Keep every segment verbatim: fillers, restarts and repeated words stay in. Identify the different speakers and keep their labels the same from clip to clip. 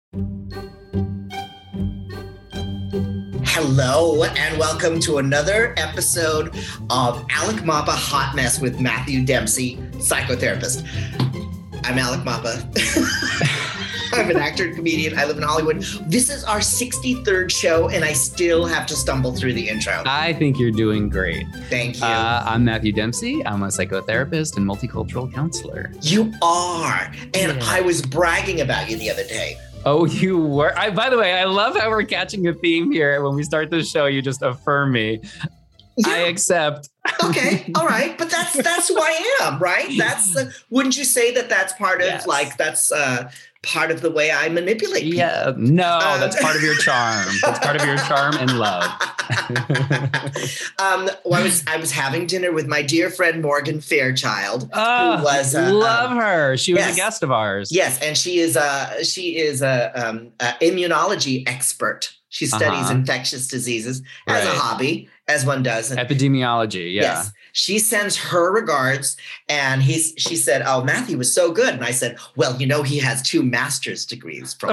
Speaker 1: Hello and welcome to another episode of Alec Mapa Hot Mess with Matthew Dempsey, psychotherapist. I'm Alec Mapa. I'm an actor and comedian. I live in Hollywood. This is our sixty-third show and I still have to stumble through the intro.
Speaker 2: I think you're doing great.
Speaker 1: Thank you.
Speaker 2: Uh, I'm Matthew Dempsey. I'm a psychotherapist and multicultural counselor.
Speaker 1: You are. And
Speaker 2: Yeah.
Speaker 1: I was bragging about you the other day.
Speaker 2: Oh, you were? I, by the way, I love how we're catching a theme here. When we start the show, you just affirm me.
Speaker 1: Yeah.
Speaker 2: I accept.
Speaker 1: Okay, all right, but that's that's who I am, right? That's uh, wouldn't you say that that's part of
Speaker 2: Yes.
Speaker 1: like that's uh, part of the way I manipulate people?
Speaker 2: Yeah, no,
Speaker 1: Uh,
Speaker 2: that's part of your charm. That's part of your charm and love.
Speaker 1: um, well, I was I was having dinner with my dear friend Morgan Fairchild,
Speaker 2: Oh,
Speaker 1: who was uh,
Speaker 2: love
Speaker 1: um,
Speaker 2: her. She was
Speaker 1: yes.
Speaker 2: a guest of ours.
Speaker 1: Yes, and she is a she is a um, a immunology expert. She studies
Speaker 2: Uh-huh.
Speaker 1: infectious diseases as a
Speaker 2: Right.
Speaker 1: hobby, as one does. And
Speaker 2: Epidemiology, yeah.
Speaker 1: yes, she sends her regards, and he's. She said, "Oh, Matthew was so good," and I said, "Well, you know, he has two master's degrees from."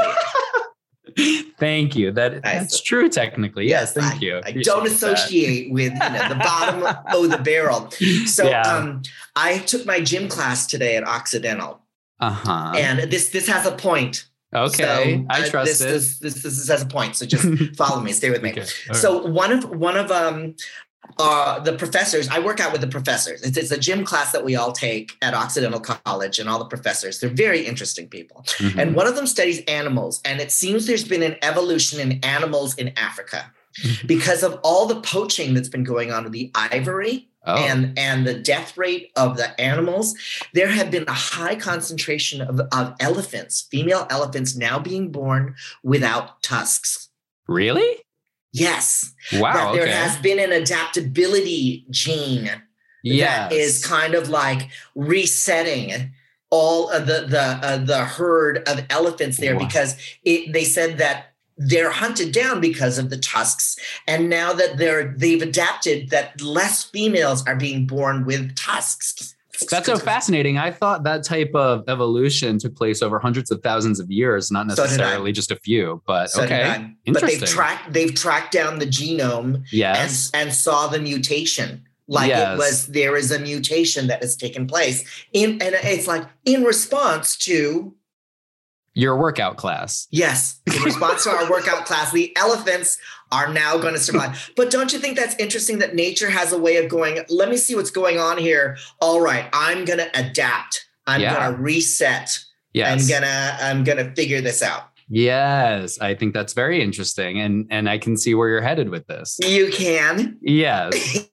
Speaker 2: Thank you. That that's true, technically. Yes, thank
Speaker 1: I,
Speaker 2: you.
Speaker 1: I
Speaker 2: Appreciate
Speaker 1: don't
Speaker 2: that.
Speaker 1: associate with you know, the bottom of the barrel. So
Speaker 2: Yeah.
Speaker 1: um, I took my gym class today at Occidental,
Speaker 2: Uh-huh.
Speaker 1: and this this has a point.
Speaker 2: Okay,
Speaker 1: So,
Speaker 2: I
Speaker 1: uh,
Speaker 2: trust
Speaker 1: this,
Speaker 2: it.
Speaker 1: this, this. This this has a point. So just follow me. Stay with me.
Speaker 2: Okay, all
Speaker 1: So one of one of um uh the professors, I work out with the professors. It's, it's a gym class that we all take at Occidental College, and all the professors, they're very interesting people.
Speaker 2: Mhm.
Speaker 1: And one of them studies animals, and it seems there's been an evolution in animals in Africa because of all the poaching that's been going on with the ivory.
Speaker 2: Oh.
Speaker 1: And and the death rate of the animals, there have been a high concentration of, of elephants, female elephants now being born without tusks.
Speaker 2: Really?
Speaker 1: Yes.
Speaker 2: Wow.
Speaker 1: That there
Speaker 2: okay.
Speaker 1: has been an adaptability gene
Speaker 2: Yes.
Speaker 1: that is kind of like resetting all of the the uh, the herd of elephants there
Speaker 2: Wow.
Speaker 1: because it, they said that they're hunted down because of the tusks, and now that they're they've adapted that less females are being born with tusks.
Speaker 2: That's so fascinating. I thought that type of evolution took place over hundreds of thousands of years, not
Speaker 1: So did I.
Speaker 2: necessarily just a few. But
Speaker 1: So did
Speaker 2: okay,
Speaker 1: I. But
Speaker 2: interesting.
Speaker 1: they've tracked they've tracked down the genome
Speaker 2: yes.
Speaker 1: and and saw the mutation. Like
Speaker 2: Yes.
Speaker 1: it was, there is a mutation that has taken place in, and it's like in response to
Speaker 2: Your workout class.
Speaker 1: yes, in response to our workout class, the elephants are now going to survive. But don't you think that's interesting that nature has a way of going, let me see what's going on here. All right, I'm going to adapt. I'm
Speaker 2: Yeah.
Speaker 1: going to reset.
Speaker 2: Yes.
Speaker 1: I'm going to, I'm going to figure this out.
Speaker 2: Yes. I think that's very interesting. And and I can see where you're headed with this.
Speaker 1: You can.
Speaker 2: Yes.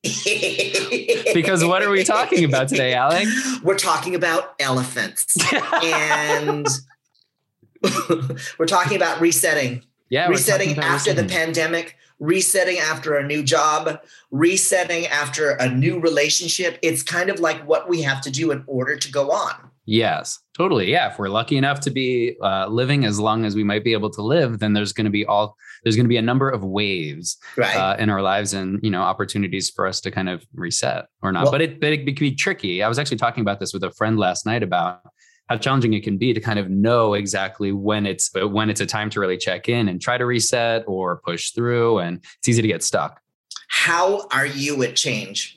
Speaker 2: Because what are we talking about today, Alec?
Speaker 1: We're talking about elephants. And we're talking about resetting.
Speaker 2: Yeah. we're
Speaker 1: resetting
Speaker 2: talking about
Speaker 1: after the
Speaker 2: resetting.
Speaker 1: pandemic, resetting after a new job, resetting after a new relationship. It's kind of like what we have to do in order to go on.
Speaker 2: Yes, totally. Yeah. If we're lucky enough to be uh, living as long as we might be able to live, then there's going to be all there's going to be a number of waves
Speaker 1: Right.
Speaker 2: uh, in our lives, and you know, opportunities for us to kind of reset or not.
Speaker 1: Well-
Speaker 2: but it but it can be tricky. I was actually talking about this with a friend last night about how challenging it can be to kind of know exactly when it's when it's a time to really check in and try to reset or push through, and it's easy to get stuck.
Speaker 1: How are you at change?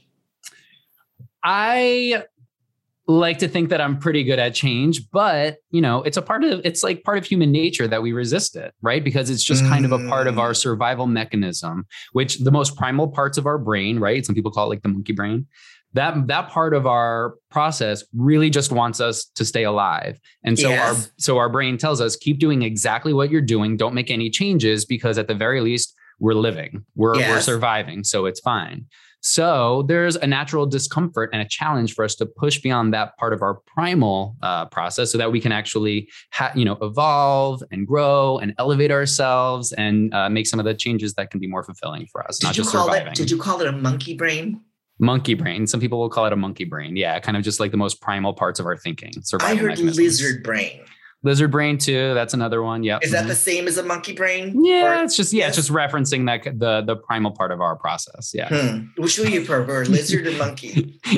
Speaker 2: I like to think that I'm pretty good at change, but you know, it's a part of, it's like part of human nature that we resist it, right? Because it's just kind of a part of our survival mechanism, which the most primal parts of our brain, right? Some people call it like the monkey brain. That, that part of our process really just wants us to stay alive. And so
Speaker 1: Yes.
Speaker 2: our, so our brain tells us, keep doing exactly what you're doing. Don't make any changes, because at the very least, we're living, we're, we're
Speaker 1: Yes.
Speaker 2: surviving. So it's fine. So there's a natural discomfort and a challenge for us to push beyond that part of our primal uh, process, so that we can actually, ha- you know, evolve and grow and elevate ourselves and uh, make some of the changes that can be more fulfilling for us,
Speaker 1: Did
Speaker 2: not
Speaker 1: you
Speaker 2: just
Speaker 1: call
Speaker 2: surviving.
Speaker 1: it? Did you call it a monkey brain?
Speaker 2: Monkey brain. Some people will call it a monkey brain. Yeah, kind of just like the most primal parts of our thinking. Survival
Speaker 1: I heard
Speaker 2: mechanisms.
Speaker 1: lizard brain.
Speaker 2: Lizard brain too. That's another one. Yeah.
Speaker 1: Is that the same as a monkey brain?
Speaker 2: Yeah,
Speaker 1: Or-
Speaker 2: it's just yeah,
Speaker 1: yes?
Speaker 2: it's just referencing that the the primal part of our process. Yeah.
Speaker 1: Hmm. Which do you prefer, lizard or monkey?
Speaker 2: Yeah,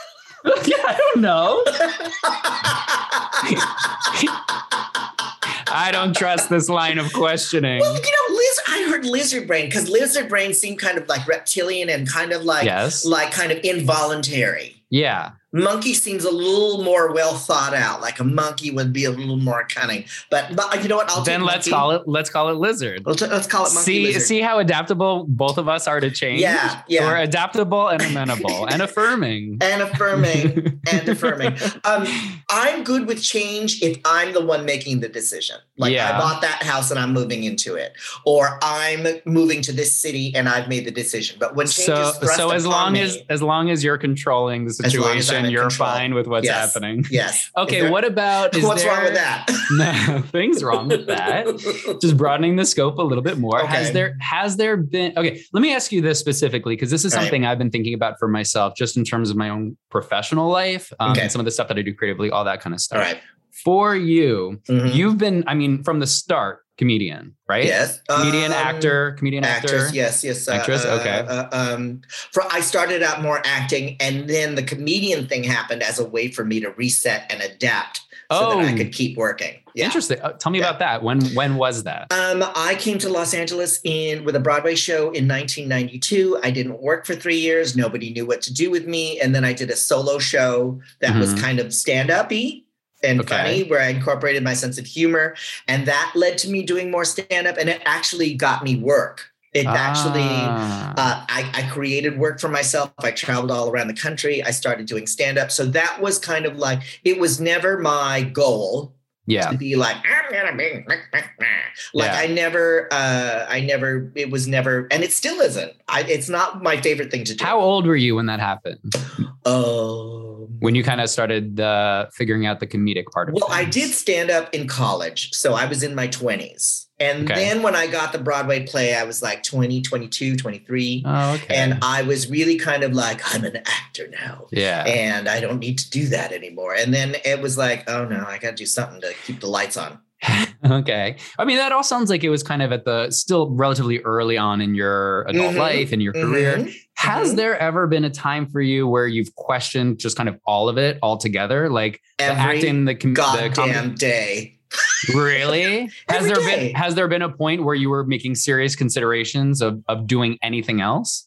Speaker 2: I don't know. I don't trust this line of questioning.
Speaker 1: Well, you know, Liz, I heard lizard brain because lizard brain seemed kind of like reptilian and kind of like,
Speaker 2: yes.
Speaker 1: like kind of involuntary.
Speaker 2: Yeah.
Speaker 1: Monkey seems a little more well thought out. Like a monkey would be a little more cunning. But, but you know what? I'll
Speaker 2: then
Speaker 1: take
Speaker 2: let's
Speaker 1: monkey.
Speaker 2: call it. Let's call it lizard.
Speaker 1: Let's, let's call it monkey.
Speaker 2: See,
Speaker 1: lizard.
Speaker 2: see how adaptable both of us are to change.
Speaker 1: Yeah, yeah.
Speaker 2: We're adaptable and amenable and affirming
Speaker 1: and affirming and affirming. Um, I'm good with change if I'm the one making the decision. Like
Speaker 2: yeah.
Speaker 1: I bought that house and I'm moving into it, or I'm moving to this city and I've made the decision. But when change
Speaker 2: so
Speaker 1: is thrust
Speaker 2: so as long
Speaker 1: me,
Speaker 2: as as long as you're controlling the situation, you're control. fine with what's
Speaker 1: yes.
Speaker 2: happening.
Speaker 1: Yes.
Speaker 2: Okay.
Speaker 1: There,
Speaker 2: what about
Speaker 1: what's
Speaker 2: there,
Speaker 1: wrong with that?
Speaker 2: Nothing's wrong with that. Just broadening the scope a little bit more. Okay. Has there has there been? Okay. Let me ask you this specifically because this is something right. I've been thinking about for myself, just in terms of my own professional life, um, okay. and some of the stuff that I do creatively, all that kind of stuff.
Speaker 1: All right.
Speaker 2: For you, mm-hmm. you've been, I mean, from the start, comedian, right?
Speaker 1: Yes.
Speaker 2: Comedian,
Speaker 1: um,
Speaker 2: actor, comedian,
Speaker 1: actress,
Speaker 2: actor.
Speaker 1: Yes, yes.
Speaker 2: Actress,
Speaker 1: uh,
Speaker 2: okay.
Speaker 1: Uh, um, for, I started out more acting, and then the comedian thing happened as a way for me to reset and adapt so
Speaker 2: oh.
Speaker 1: that I could keep working. Yeah.
Speaker 2: Interesting. Uh, tell me yeah. about that. When when was that?
Speaker 1: Um, I came to Los Angeles in with a Broadway show in nineteen ninety-two. I didn't work for three years. Nobody knew what to do with me. And then I did a solo show that mm-hmm. was kind of stand-up-y and okay. funny, where I incorporated my sense of humor. And that led to me doing more stand-up. And it actually got me work. It ah. actually, uh, I, I created work for myself. I traveled all around the country. I started doing stand-up. So that was kind of like, it was never my goal
Speaker 2: yeah.
Speaker 1: to be like, I'm going to be, like yeah. I never, uh, I never, it was never, and it still isn't. I, it's not my favorite thing to do.
Speaker 2: How old were you when that happened?
Speaker 1: Oh.
Speaker 2: When you kind of started uh, figuring out the comedic part of it?
Speaker 1: Well, things. I did stand up in college. So I was in my twenties. And
Speaker 2: okay.
Speaker 1: then when I got the Broadway play, I was like twenty, twenty-two, twenty-three.
Speaker 2: Oh, okay.
Speaker 1: And I was really kind of like, I'm an actor now.
Speaker 2: Yeah.
Speaker 1: And I don't need to do that anymore. And then it was like, oh no, I got to do something to keep the lights on.
Speaker 2: Okay. I mean, that all sounds like it was kind of at the still relatively early on in your adult
Speaker 1: mm-hmm.
Speaker 2: life and your career.
Speaker 1: Mm-hmm.
Speaker 2: Has
Speaker 1: mm-hmm.
Speaker 2: there ever been a time for you where you've questioned just kind of all of it altogether? Like
Speaker 1: Every
Speaker 2: the acting, the, com-
Speaker 1: goddamn
Speaker 2: the comedy?
Speaker 1: day.
Speaker 2: Really? Has there
Speaker 1: day.
Speaker 2: been has there been a point where you were making serious considerations of of doing anything else?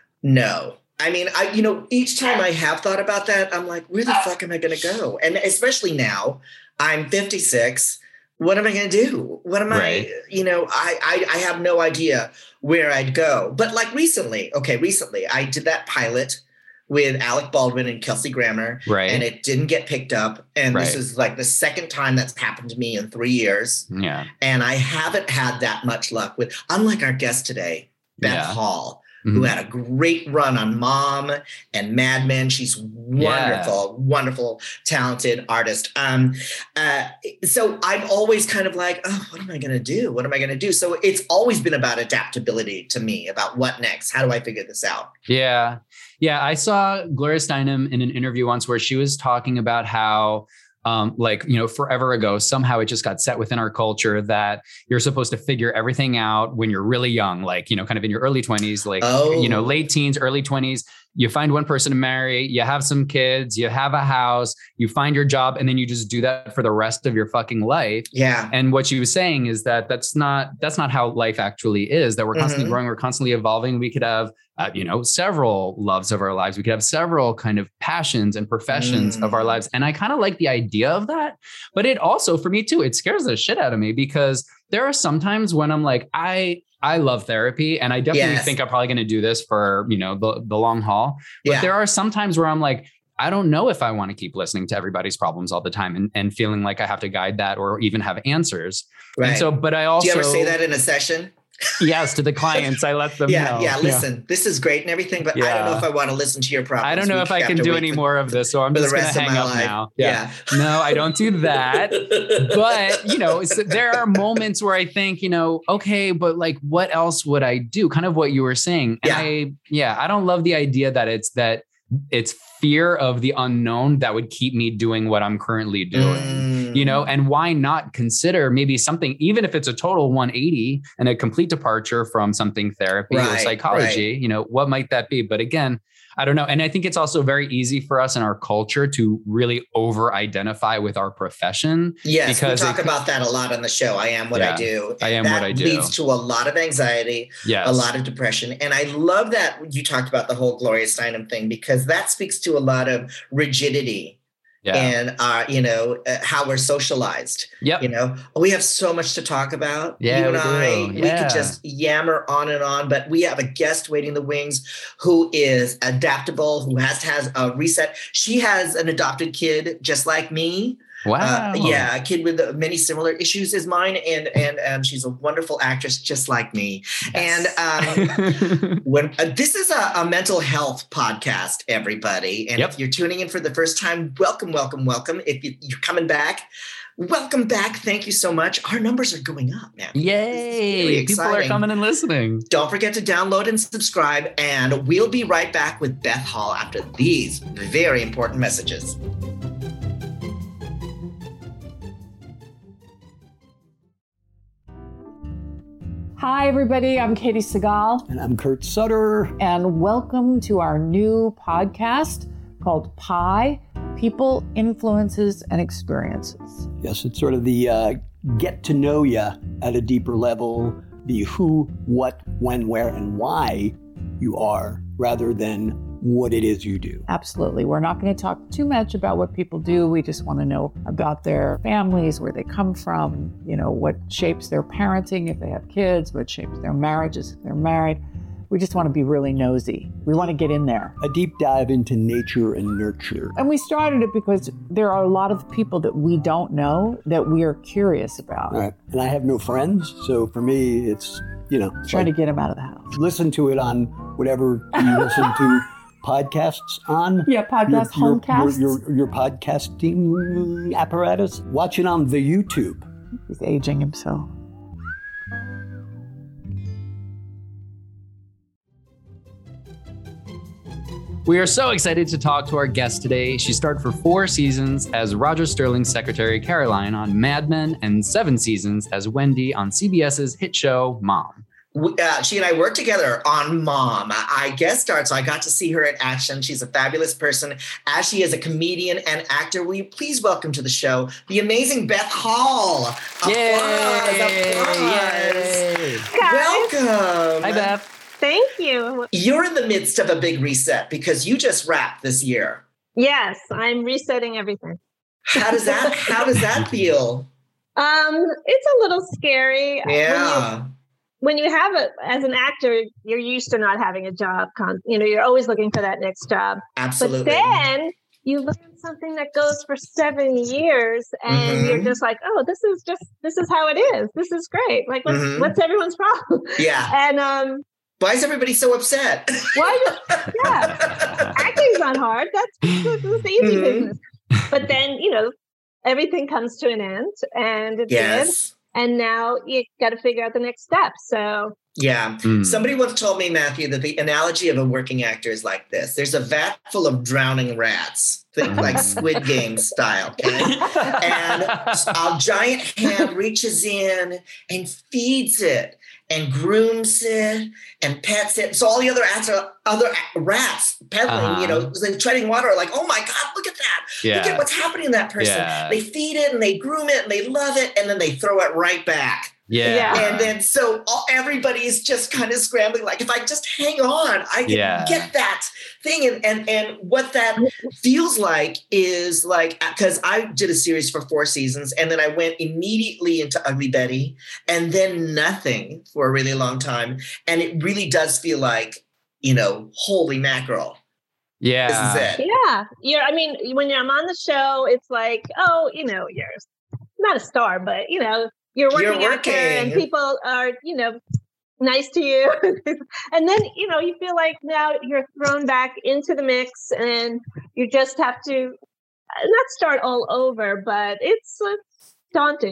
Speaker 1: No. I mean, I you know, each time I have thought about that, I'm like, where the fuck am I going to go? And especially now, I'm fifty-six. What am I going to do? What am
Speaker 2: right.
Speaker 1: I, you know, I, I I have no idea where I'd go. But like recently, okay, recently I did that pilot with Alec Baldwin and Kelsey Grammer,
Speaker 2: right.
Speaker 1: and it didn't get picked up. And
Speaker 2: right.
Speaker 1: this is like the second time that's happened to me in three years.
Speaker 2: Yeah.
Speaker 1: And I haven't had that much luck with, unlike our guest today, Beth
Speaker 2: yeah.
Speaker 1: Hall,
Speaker 2: mm-hmm.
Speaker 1: who had a great run on Mom and Mad Men. She's wonderful, yeah. wonderful, talented artist. Um, uh, so I'm always kind of like, oh, what am I going to do? What am I going to do? So it's always been about adaptability to me, about what next? How do I figure this out?
Speaker 2: Yeah. Yeah. I saw Gloria Steinem in an interview once where she was talking about how Um, like, you know, forever ago, somehow it just got set within our culture that you're supposed to figure everything out when you're really young, like, you know, kind of in your early twenties, like,
Speaker 1: oh.
Speaker 2: you know, late teens, early twenties, you find one person to marry, you have some kids, you have a house, you find your job, and then you just do that for the rest of your fucking life.
Speaker 1: Yeah.
Speaker 2: And what she was saying is that that's not, that's not how life actually is, that we're constantly mm-hmm. growing, we're constantly evolving. We could have, uh, you know, several loves of our lives. We could have several kind of passions and professions mm. of our lives. And I kind of like the idea of that, but it also, for me too, it scares the shit out of me because there are some times when I'm like, I, I love therapy and I definitely
Speaker 1: yes.
Speaker 2: think I'm probably going to do this for, you know, the, the long haul. But
Speaker 1: yeah.
Speaker 2: there are some times where I'm like, I don't know if I want to keep listening to everybody's problems all the time and, and feeling like I have to guide that or even have answers.
Speaker 1: Right.
Speaker 2: And so, but I also.
Speaker 1: Do you ever say that in a session?
Speaker 2: Yes, to the clients, I let them
Speaker 1: yeah,
Speaker 2: know.
Speaker 1: Yeah, listen, yeah. this is great and everything, but yeah. I don't know if I want to listen to your problems.
Speaker 2: I don't know if I can do any
Speaker 1: for,
Speaker 2: more of this, so I'm just going to hang up
Speaker 1: life.
Speaker 2: now.
Speaker 1: Yeah.
Speaker 2: yeah. No, I don't do that. But, you know, so there are moments where I think, you know, okay, but like, what else would I do? Kind of what you were saying. And
Speaker 1: yeah.
Speaker 2: I, yeah, I don't love the idea that it's that it's fear of the unknown that would keep me doing what I'm currently doing.
Speaker 1: Mm. Mm.
Speaker 2: you know, and why not consider maybe something, even if it's a total one eighty and a complete departure from something therapy
Speaker 1: Right,
Speaker 2: or psychology,
Speaker 1: right.
Speaker 2: you know, what might that be? But again, I don't know. And I think it's also very easy for us in our culture to really over identify with our profession.
Speaker 1: Yes,
Speaker 2: because
Speaker 1: we talk
Speaker 2: it,
Speaker 1: about that a lot on the show. I am what
Speaker 2: Yeah,
Speaker 1: I do.
Speaker 2: I am
Speaker 1: that
Speaker 2: what I do.
Speaker 1: leads to a lot of anxiety,
Speaker 2: Yes.
Speaker 1: a lot of depression. And I love that you talked about the whole Gloria Steinem thing, because that speaks to a lot of rigidity.
Speaker 2: Yeah.
Speaker 1: And uh, you know, uh, how we're socialized.
Speaker 2: Yep.
Speaker 1: You know, we have so much to talk about.
Speaker 2: Yeah,
Speaker 1: you and
Speaker 2: we
Speaker 1: I,
Speaker 2: do.
Speaker 1: we
Speaker 2: Yeah.
Speaker 1: could just yammer on and on, but we have a guest waiting in the wings who is adaptable, who has has a reset. She has an adopted kid just like me.
Speaker 2: Wow.
Speaker 1: Uh, yeah, a kid with uh, many similar issues as mine, and and and she's a wonderful actress just like me.
Speaker 2: Yes.
Speaker 1: And um, when uh, this is a, a mental health podcast, everybody, and
Speaker 2: Yep.
Speaker 1: if you're tuning in for the first time, welcome, welcome, welcome. If you, you're coming back, welcome back. Thank you so much. Our numbers are going up now.
Speaker 2: Yay!
Speaker 1: Really
Speaker 2: People are
Speaker 1: exciting.
Speaker 2: coming and listening.
Speaker 1: Don't forget to download and subscribe, and we'll be right back with Beth Hall after these very important messages.
Speaker 3: Hi, everybody. I'm Katie Segal.
Speaker 4: And I'm Kurt Sutter.
Speaker 3: And welcome to our new podcast called Pi, People, Influences, and Experiences.
Speaker 4: Yes, it's sort of the uh, get to know you at a deeper level, the who, what, when, where, and why you are, rather than what it is you do.
Speaker 3: Absolutely. We're not going to talk too much about what people do. We just want to know about their families, where they come from, you know, what shapes their parenting if they have kids, what shapes their marriages if they're married. We just want to be really nosy. We want to get in there.
Speaker 4: A deep dive into nature and nurture.
Speaker 3: And we started it because there are a lot of people that we don't know that we are curious about.
Speaker 4: All right. And I have no friends, so for me, it's, you know,
Speaker 3: Try
Speaker 4: like,
Speaker 3: to get them out of the house.
Speaker 4: listen to it on whatever you listen to podcasts on.
Speaker 3: Yeah, podcast,
Speaker 4: your,
Speaker 3: homecasts.
Speaker 4: Your, your, your podcasting apparatus. Watch it on the YouTube.
Speaker 3: He's aging himself.
Speaker 2: We are so excited to talk to our guest today. She starred for four seasons as Roger Sterling's secretary Caroline on Mad Men and seven seasons as Wendy on CBS's hit show Mom.
Speaker 1: Uh, she and I worked together on Mom. I guest starred, so I got to see her in action. She's a fabulous person, as she is a comedian and actor. Will you please welcome to the show the amazing Beth Hall?
Speaker 2: Yay!
Speaker 1: Applause, applause.
Speaker 2: Yay!
Speaker 1: Welcome.
Speaker 2: Hi, Beth.
Speaker 5: Thank you.
Speaker 1: You're in the midst of a big reset because you just wrapped this year.
Speaker 5: Yes, I'm resetting everything.
Speaker 1: How does that? How does that feel?
Speaker 5: Um, it's a little scary.
Speaker 1: Yeah.
Speaker 5: When you, when you have it as an actor, you're used to not having a job. Con- you know, you're always looking for that next job.
Speaker 1: Absolutely.
Speaker 5: But then you learn something that goes for seven years, and
Speaker 1: Mhm.
Speaker 5: you're just like, oh, this is just this is how it is. This is great. Like, what's,
Speaker 1: Mhm.
Speaker 5: what's everyone's problem?
Speaker 1: Yeah.
Speaker 5: And um.
Speaker 1: Why is everybody so upset?
Speaker 5: Why? Yeah, acting's not hard. That's, that's, that's the easy
Speaker 1: Mhm.
Speaker 5: business. But then, you know, everything comes to an end, and it
Speaker 1: Yes.
Speaker 5: did. And now you got to figure out the next step. So
Speaker 1: Yeah.
Speaker 2: Mm.
Speaker 1: Somebody once told me, Matthew, that the analogy of a working actor is like this. There's a vat full of drowning rats. Think like Squid Game style, okay? And a giant hand reaches in and feeds it and grooms it and pets it. So all the other rats, are, other rats peddling,
Speaker 2: Uh-huh.
Speaker 1: you know, like treading water, are like, oh my God, look at that.
Speaker 2: Yeah.
Speaker 1: Look at what's happening to that person.
Speaker 2: Yeah.
Speaker 1: They feed it and they groom it and they love it, and then they throw it right back.
Speaker 2: Yeah.
Speaker 5: Yeah.
Speaker 1: And then so all, everybody's just kind of scrambling, like, if I just hang on, I can
Speaker 2: Yeah.
Speaker 1: get that thing. And, and, and what that feels like is like, because I did a series for four seasons, and then I went immediately into Ugly Betty, and then nothing for a really long time. And it really does feel like, you know, holy mackerel.
Speaker 2: Yeah.
Speaker 1: This is it.
Speaker 5: yeah, you're. I mean, when I'm on the show, it's like, oh, you know, you're not a star, but you know, you're working,
Speaker 1: You're
Speaker 5: actor, and
Speaker 1: working.
Speaker 5: people are, you know, nice to you. And then, you know, you feel like now you're thrown back into the mix, and you just have to not start all over, but it's uh, daunting.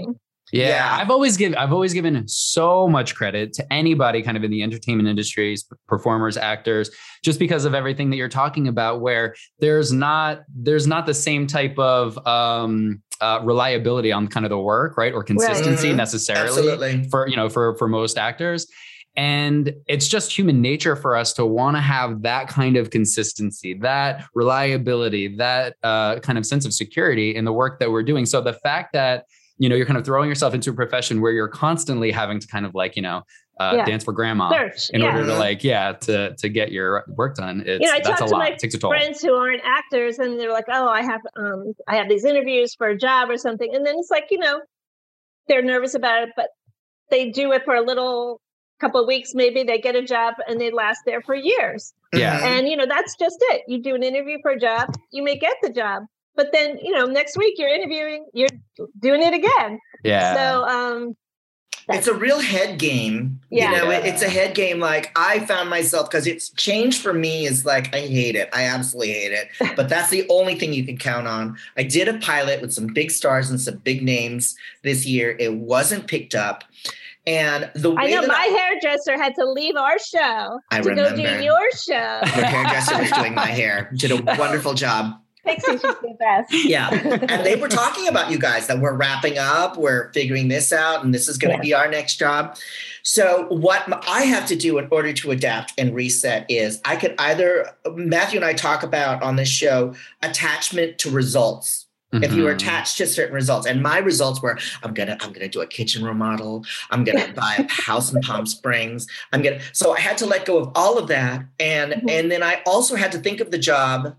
Speaker 2: Yeah,
Speaker 1: Yeah.
Speaker 2: I've always given I've always given so much credit to anybody kind of in the entertainment industries, performers, actors, just because of everything that you're talking about, where there's not there's not the same type of um, uh, reliability on kind of the work, right, or consistency
Speaker 1: Mhm.
Speaker 2: necessarily
Speaker 1: Absolutely.
Speaker 2: for you know for for most actors. And it's just human nature for us to want to have that kind of consistency, that reliability, that uh, kind of sense of security in the work that we're doing. So the fact that you know, you're kind of throwing yourself into a profession where you're constantly having to kind of like, you know, uh,
Speaker 5: Yeah.
Speaker 2: dance for grandma
Speaker 5: Search,
Speaker 2: in
Speaker 5: yeah.
Speaker 2: order to like, yeah, to to get your work done. It's
Speaker 5: You know, I
Speaker 2: that's
Speaker 5: talk
Speaker 2: a
Speaker 5: to
Speaker 2: lot.
Speaker 5: my
Speaker 2: It takes a toll.
Speaker 5: friends who aren't actors, and they're like, "Oh, I have, um, I have these interviews for a job or something," and then it's like, you know, they're nervous about it, but they do it for a little couple of weeks, maybe they get a job, and they last there for years.
Speaker 2: Yeah.
Speaker 1: Mhm.
Speaker 5: And you know, that's just it. You do an interview for a job, you may get the job, but then you know, next week you're interviewing, you're doing it again.
Speaker 2: Yeah.
Speaker 5: So, um,
Speaker 1: It's a real head game.
Speaker 5: Yeah.
Speaker 1: You know, it,
Speaker 2: Yeah.
Speaker 1: it's a head game. Like I found myself, because it's change for me is like, I hate it. I absolutely hate it. But that's the only thing you can count on. I did a pilot with some big stars and some big names this year. It wasn't picked up. And the way
Speaker 5: I know
Speaker 1: that
Speaker 5: my
Speaker 1: I,
Speaker 5: hairdresser had to leave our show
Speaker 1: I
Speaker 5: to go do
Speaker 1: remember.
Speaker 5: your show.
Speaker 1: the hairdresser was doing my hair, did a wonderful job.
Speaker 5: Pixie, she's the best.
Speaker 1: Yeah. And they were talking about you guys that we're wrapping up, we're figuring this out, and this is going to
Speaker 5: Yeah.
Speaker 1: be our next job. So what m- I have to do in order to adapt and reset is I could either, Matthew and I talk about on this show, attachment to results. If you were
Speaker 2: Mhm.
Speaker 1: attached to certain results, and my results were, I'm gonna, I'm gonna do a kitchen remodel. I'm gonna buy a house in Palm Springs. I'm gonna. So I had to let go of all of that, and
Speaker 5: Mhm.
Speaker 1: and then I also had to think of the job.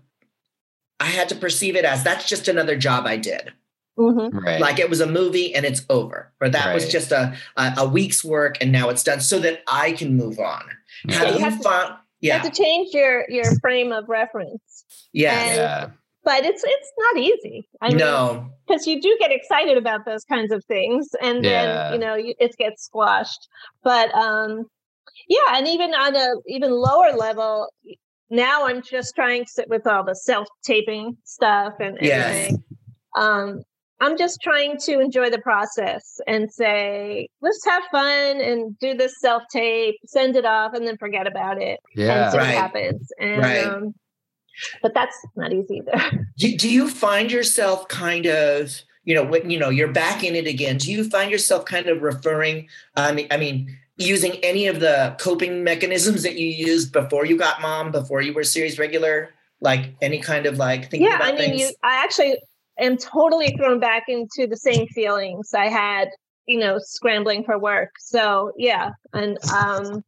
Speaker 1: I had to perceive it as that's just another job I did.
Speaker 5: Mm-hmm.
Speaker 2: Right.
Speaker 1: Like it was a movie and it's over, or that was
Speaker 2: Right.
Speaker 1: just a, a a week's work and now it's done, so that I can move on.
Speaker 2: Yeah.
Speaker 1: Have
Speaker 5: You
Speaker 1: you
Speaker 5: have to-
Speaker 1: found?
Speaker 5: You
Speaker 1: Yeah,
Speaker 5: have to change your your frame of reference,
Speaker 1: yeah.
Speaker 5: and-
Speaker 2: yeah.
Speaker 5: but it's it's not easy. I mean,
Speaker 1: No,
Speaker 5: because you do get excited about those kinds of things, and then
Speaker 2: Yeah.
Speaker 5: you know you, it gets squashed. But um, yeah, and even on a even lower level, now I'm just trying to, with all the self taping stuff and
Speaker 1: Yes.
Speaker 5: everything. Um, I'm just trying to enjoy the process and say, let's have fun and do this self tape, send it off, and then forget about it and
Speaker 2: Yeah.
Speaker 5: see
Speaker 1: Right.
Speaker 5: what happens. And
Speaker 1: Right.
Speaker 5: um, but that's not easy either.
Speaker 1: do, do you find yourself kind of, you know, when you know you're back in it again? Do you find yourself kind of referring? I mean, I mean, using any of the coping mechanisms that you used before you got mom, before you were series regular, like any kind of like thinking
Speaker 5: Yeah,
Speaker 1: about
Speaker 5: I mean,
Speaker 1: things?
Speaker 5: you, I actually am totally thrown back into the same feelings I had, you know, scrambling for work. So yeah, and um,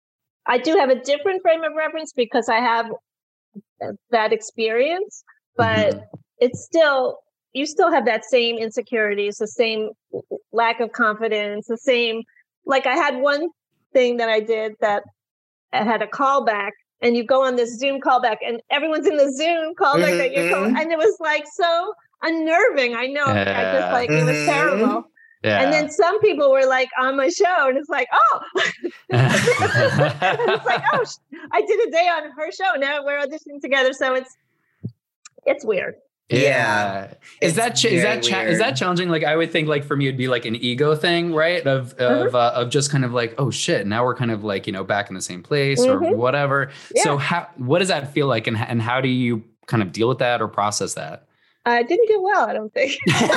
Speaker 5: I do have a different frame of reference because I have that experience, but
Speaker 2: Mhm.
Speaker 5: it's still, you still have that same insecurities, the same lack of confidence, the same, like I had one thing that I did that I had a callback, and you go on this Zoom callback and everyone's in the Zoom callback that you're calling,
Speaker 1: Mhm.
Speaker 5: and it was like so unnerving. I know. I just
Speaker 2: Yeah.
Speaker 5: like, it was
Speaker 1: Mhm.
Speaker 5: terrible.
Speaker 2: Yeah.
Speaker 5: And then some people were like on my show, and it's like, oh, it's like, oh, sh- I did a day on her show. Now we're auditioning together, so it's it's weird.
Speaker 2: Yeah. Is
Speaker 1: It's
Speaker 2: that ch- is
Speaker 1: very
Speaker 2: that cha- is
Speaker 1: weird.
Speaker 2: that challenging? Like I would think like for me it'd be like an ego thing, right? Of of uh, of just kind of like, oh shit, now we're kind of like, you know, back in the same place or
Speaker 5: Mhm.
Speaker 2: whatever.
Speaker 5: Yeah.
Speaker 2: So how what does that feel like, and and how do you kind of deal with that or process that?
Speaker 5: I didn't do well, I don't think.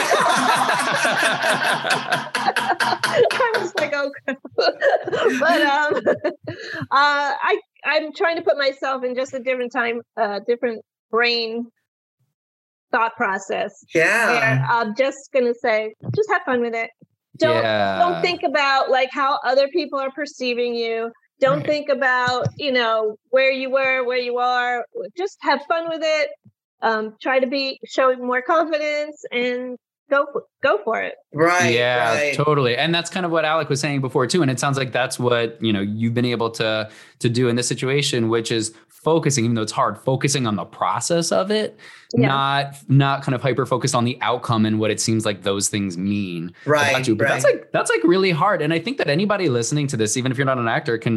Speaker 5: I was like, oh, but um, uh, I I'm trying to put myself in just a different time, uh, different brain thought process.
Speaker 1: yeah.
Speaker 5: Where I'm just gonna say, just have fun with it. Don't
Speaker 2: Yeah.
Speaker 5: don't think about like how other people are perceiving you. Don't
Speaker 2: Right.
Speaker 5: think about, you know, where you were, where you are. Just have fun with it. Um, try to be showing more confidence and go for, go for it.
Speaker 1: Right.
Speaker 2: Yeah,
Speaker 1: right.
Speaker 2: totally. And that's kind of what Alec was saying before too. And it sounds like that's what, you know, you've been able to to do in this situation, which is focusing, even though it's hard, focusing on the process of it,
Speaker 5: Yeah.
Speaker 2: not not kind of hyper focused on the outcome and what it seems like those things mean
Speaker 1: Right,
Speaker 2: about you. But that's
Speaker 1: right.
Speaker 2: like that's like really hard. And I think that anybody listening to this, even if you're not an actor, can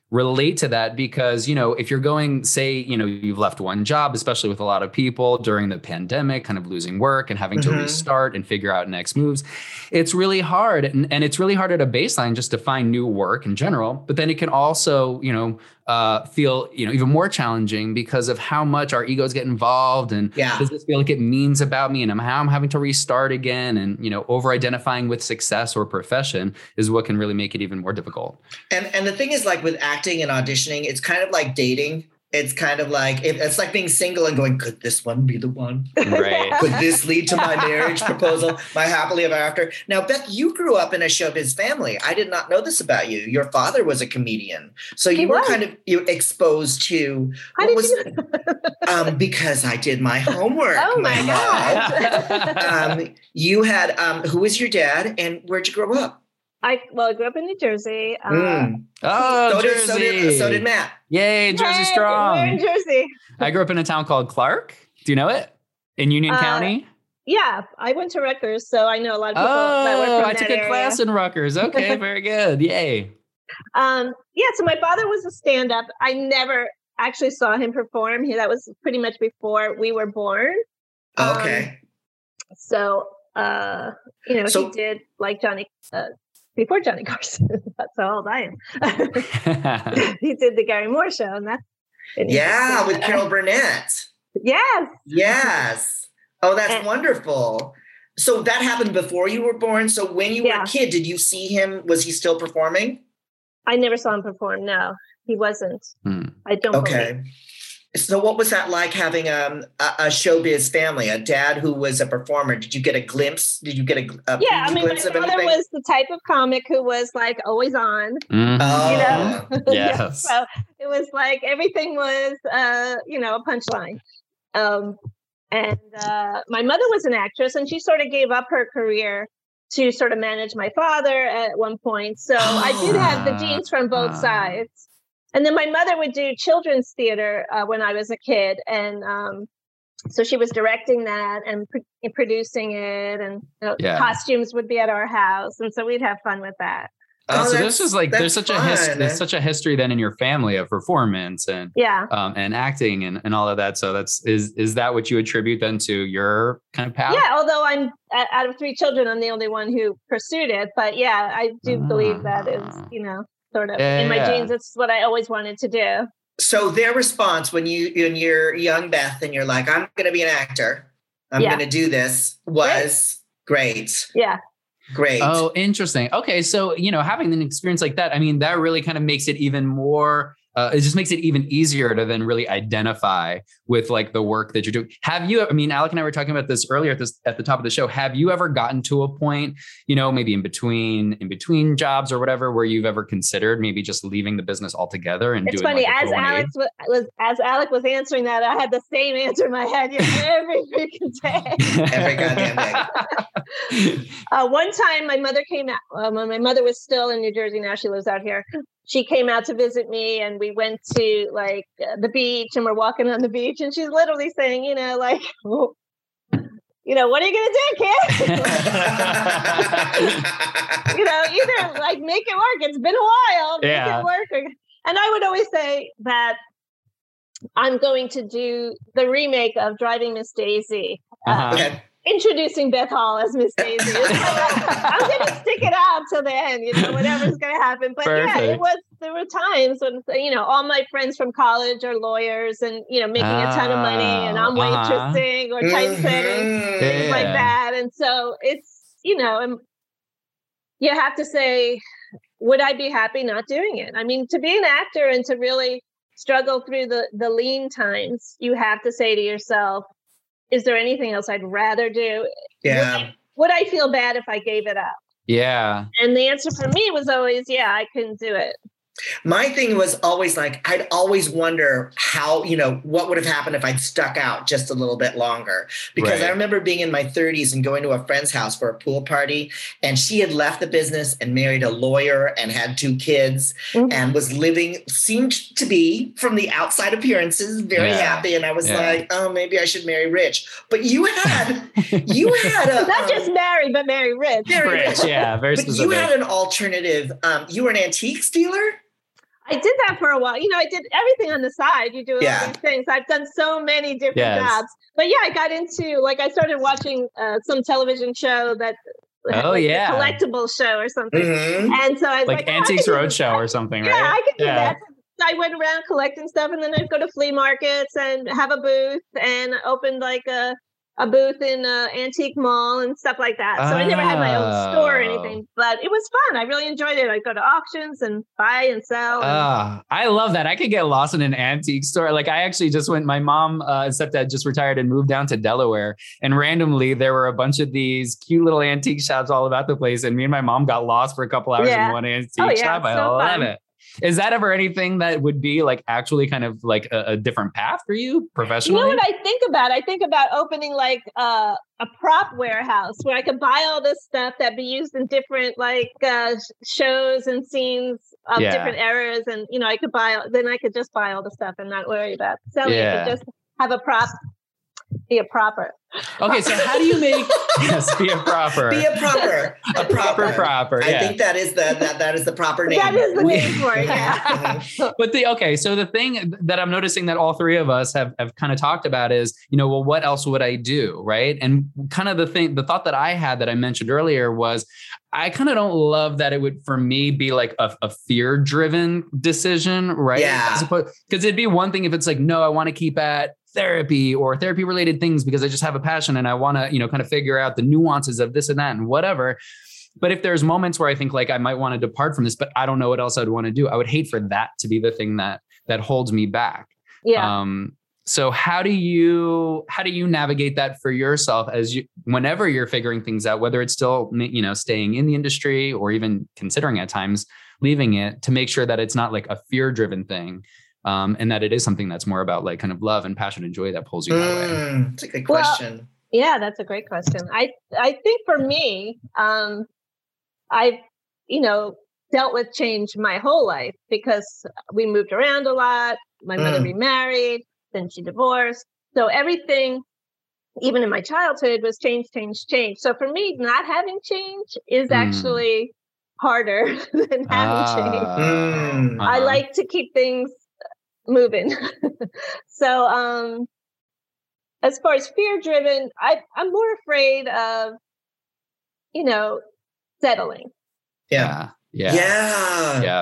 Speaker 2: relate to that because, you know, if you're going, say, you know, you've left one job, especially with a lot of people during the pandemic, kind of losing work and having mm-hmm. to restart and figure out next moves, it's really hard. And, and it's really hard at a baseline just to find new work in general. But then it can also, you know, uh, feel, you know, even more challenging because of how much our egos get involved. And
Speaker 1: yeah.
Speaker 2: does this feel like it means about me and how I'm having to restart again? And, you know, over identifying with success or profession is what can really make it even more difficult.
Speaker 1: And and the thing is, like with acting and auditioning, it's kind of like dating. It's kind of like, it's like being single and going, could this one be the one?
Speaker 2: Right.
Speaker 1: Could this lead to my marriage proposal, my happily ever after? Now, Beth, you grew up in a showbiz family. I did not know this about you. Your father was a comedian. So you he were was. kind of you exposed to,
Speaker 5: How
Speaker 1: what
Speaker 5: did
Speaker 1: was,
Speaker 5: you
Speaker 1: um, because I did my homework.
Speaker 5: Oh my, my
Speaker 1: God. um, you had, um, who was your dad and where'd you grow up?
Speaker 5: I well, I grew up in New Jersey. Uh,
Speaker 1: mm.
Speaker 2: Oh,
Speaker 1: so
Speaker 2: Jersey.
Speaker 1: Did, so, did, so did Matt.
Speaker 2: Yay, Jersey
Speaker 5: Yay,
Speaker 2: strong.
Speaker 5: We're in Jersey.
Speaker 2: I grew up in a town called Clark. Do you know it? In Union
Speaker 5: uh,
Speaker 2: County?
Speaker 5: Yeah, I went to Rutgers, so I know a lot of people
Speaker 2: oh,
Speaker 5: that were from
Speaker 2: I
Speaker 5: that
Speaker 2: took
Speaker 5: area.
Speaker 2: a class in Rutgers. Okay, very good. Yay.
Speaker 5: Um, yeah, so my father was a stand-up. I never actually saw him perform. He, that was pretty much before we were born.
Speaker 1: Okay.
Speaker 5: Um, so, uh, you know,
Speaker 1: so,
Speaker 5: he did like Johnny... Uh, Before Johnny Carson, that's how old I am. He did the Gary Moore show, and that's
Speaker 1: yeah, with Carol Burnett.
Speaker 5: Yes,
Speaker 1: yes. Oh, that's and, wonderful. So that happened before you were born. So when you were
Speaker 5: yeah.
Speaker 1: a kid, did you see him? Was he still performing?
Speaker 5: I never saw him perform. No, he wasn't.
Speaker 2: Hmm.
Speaker 5: I don't.
Speaker 1: Okay.
Speaker 5: Believe.
Speaker 1: So what was that like having um, a, a showbiz family, a dad who was a performer? Did you get a glimpse? Did you get a, a
Speaker 5: yeah? I mean, my father
Speaker 1: anything?
Speaker 5: was the type of comic who was like always on.
Speaker 2: Mm-hmm.
Speaker 1: Oh,
Speaker 5: you know?
Speaker 2: Yes.
Speaker 5: So it was like everything was, uh, you know, a punchline. Um, and uh, my mother was an actress, and she sort of gave up her career to sort of manage my father at one point. So oh. I did have the genes from both uh. sides. And then my mother would do children's theater uh, when I was a kid. And um, so she was directing that and pr- producing it. And you know, yeah. costumes would be at our house. And so we'd have fun with that.
Speaker 2: Oh, so this is like, there's such
Speaker 1: fun.
Speaker 2: a history, there's such a history then in your family of performance and,
Speaker 5: yeah.
Speaker 2: um, and acting and, and all of that. So that's, is, is that what you attribute then to your kind of path?
Speaker 5: Yeah. Although I'm out of three children, I'm the only one who pursued it, but yeah, I do ah. believe that is, you know, sort of yeah, in my yeah. genes. It's what I always wanted to do.
Speaker 1: So their response when you, when you're young Beth and you're like, I'm going to be an actor, I'm yeah. going to do this was great. great.
Speaker 5: Yeah.
Speaker 1: Great.
Speaker 2: Oh, interesting. Okay. So, you know, having an experience like that, I mean, that really kind of makes it even more, uh, it just makes it even easier to then really identify with like the work that you're doing. Have you, I mean, Alec and I were talking about this earlier at this, at the top of the show. Have you ever gotten to a point, you know, maybe in between, in between jobs or whatever, where you've ever considered maybe just leaving the business altogether and
Speaker 5: it's
Speaker 2: doing
Speaker 5: funny,
Speaker 2: like
Speaker 5: as Alex was, was, as Alec was answering that, I had the same answer in my head every freaking day.
Speaker 1: Every goddamn day.
Speaker 5: uh, one time my mother came out, uh, when my mother was still in New Jersey, now she lives out here. She came out to visit me and we went to like uh, the beach and we're walking on the beach and she's literally saying, you know, like, well, you know, what are you going to do, kid? You know, either like make it work. It's been a while. Make
Speaker 2: yeah.
Speaker 5: it work. And I would always say that I'm going to do the remake of Driving Miss Daisy.
Speaker 2: Uh-huh.
Speaker 5: Uh, okay. Introducing Beth Hall as Miss Daisy. I'm going to stick it out till the end, you know, whatever's going to happen. But Perfect. yeah, it was, there were times when, you know, all my friends from college are lawyers and, you know, making a ton of money and I'm
Speaker 2: uh-huh.
Speaker 5: waitressing or typesetting,
Speaker 1: mm-hmm.
Speaker 5: things
Speaker 2: yeah.
Speaker 5: like that. And so it's, you know, and you have to say, would I be happy not doing it? I mean, to be an actor and to really struggle through the, the lean times, you have to say to yourself, is there anything else I'd rather do?
Speaker 1: Yeah.
Speaker 5: Would I, would I feel bad if I gave it up?
Speaker 2: Yeah.
Speaker 5: And the answer for me was always, yeah, I couldn't do it.
Speaker 1: My thing was always like, I'd always wonder how, you know, what would have happened if I'd stuck out just a little bit longer. Because right. I remember being in my thirties and going to a friend's house for a pool party. And she had left the business and married a lawyer and had two kids mm-hmm. and was living, seemed to be, from the outside appearances, very yeah. happy. And I was yeah. like, oh, maybe I should marry rich. But you had, you had a...
Speaker 5: Not
Speaker 1: um,
Speaker 5: just marry, but marry rich.
Speaker 1: Marry
Speaker 2: rich,
Speaker 1: rich.
Speaker 2: Yeah, very
Speaker 1: but
Speaker 2: specific.
Speaker 1: You had an alternative, um, you were an antiques dealer?
Speaker 5: I did that for a while. You know, I did everything on the side. You do all
Speaker 1: Yeah.
Speaker 5: these things. I've done so many different
Speaker 2: Yes.
Speaker 5: jobs. But yeah, I got into, like, I started watching uh, some television show that,
Speaker 2: Oh,
Speaker 5: like,
Speaker 2: yeah.
Speaker 5: a collectible show or something.
Speaker 1: Mhm.
Speaker 5: And so I was
Speaker 2: Like,
Speaker 5: like, oh, I
Speaker 2: Antiques
Speaker 5: could do
Speaker 2: Roadshow or something,
Speaker 5: Yeah,
Speaker 2: right?
Speaker 5: I could do
Speaker 2: Yeah.
Speaker 5: that. So I went around collecting stuff, and then I'd go to flea markets and have a booth, and opened like a a booth in an antique mall and stuff like that. So I never had my own store or
Speaker 2: Oh.
Speaker 5: anything, but it was fun. I really enjoyed it. I'd go to auctions and buy and sell. And,
Speaker 2: Ah, I love that. I could get lost in an antique store. Like I actually just went, my mom uh, and stepdad just retired and moved down to Delaware. And randomly there were a bunch of these cute little antique shops all about the place. And me and my mom got lost for a couple hours
Speaker 5: Yeah.
Speaker 2: in one antique
Speaker 5: Oh, yeah,
Speaker 2: shop. I
Speaker 5: so
Speaker 2: love
Speaker 5: fun.
Speaker 2: it. Is that ever anything that would be like actually kind of like a, a different path for you
Speaker 5: you
Speaker 2: professionally?
Speaker 5: know what I think about? I think about opening like uh, a prop warehouse where I could buy all this stuff that be used in different like uh, shows and scenes of
Speaker 2: Yeah.
Speaker 5: different eras. And, you know, I could buy, then I could just buy all the stuff and not worry about selling it.
Speaker 2: Yeah.
Speaker 5: I could just have a prop, be a proper.
Speaker 2: Okay, so how do you make yes, be a proper,
Speaker 1: Be a proper,
Speaker 2: a proper proper?
Speaker 1: I
Speaker 2: Yeah.
Speaker 1: think that is the that, that is the proper name.
Speaker 5: That is the
Speaker 2: We-
Speaker 5: name for it, yeah.
Speaker 2: But the okay, so the thing that I'm noticing that all three of us have have kind of talked about is, you know, well, what else would I do, right? And kind of the thing, the thought that I had that I mentioned earlier was, I kind of don't love that it would for me be like a, a fear-driven decision, right?
Speaker 1: Yeah.
Speaker 2: Because it'd be one thing if it's like, no, I want to keep at therapy or therapy related things because I just have a passion and I want to, you know, kind of figure out the nuances of this and that and whatever. But if there's moments where I think like I might want to depart from this, but I don't know what else I'd want to do, I would hate for that to be the thing that that holds me back.
Speaker 5: Yeah.
Speaker 2: Um, so how do you how do you navigate that for yourself as you whenever you're figuring things out, whether it's still, you know, staying in the industry or even considering at times leaving it, to make sure that it's not like a fear-driven thing, um, and that it is something that's more about like kind of love and passion and joy that pulls you that way.
Speaker 1: Mm, that's a good
Speaker 5: Well,
Speaker 1: question.
Speaker 5: Yeah, that's a great question. I I think for me, um, I've, you know, dealt with change my whole life because we moved around a lot. My mother
Speaker 1: Mm.
Speaker 5: remarried, then she divorced. So everything, even in my childhood, was change, change, change. So for me, not having change is
Speaker 2: Mm.
Speaker 5: actually harder than having change.
Speaker 2: Ah,
Speaker 1: Mm.
Speaker 5: I
Speaker 2: uh-huh.
Speaker 5: like to keep things moving. So um as far as fear driven, I I'm more afraid of, you know, settling.
Speaker 1: Yeah.
Speaker 2: Yeah.
Speaker 1: Yeah.
Speaker 2: Yeah.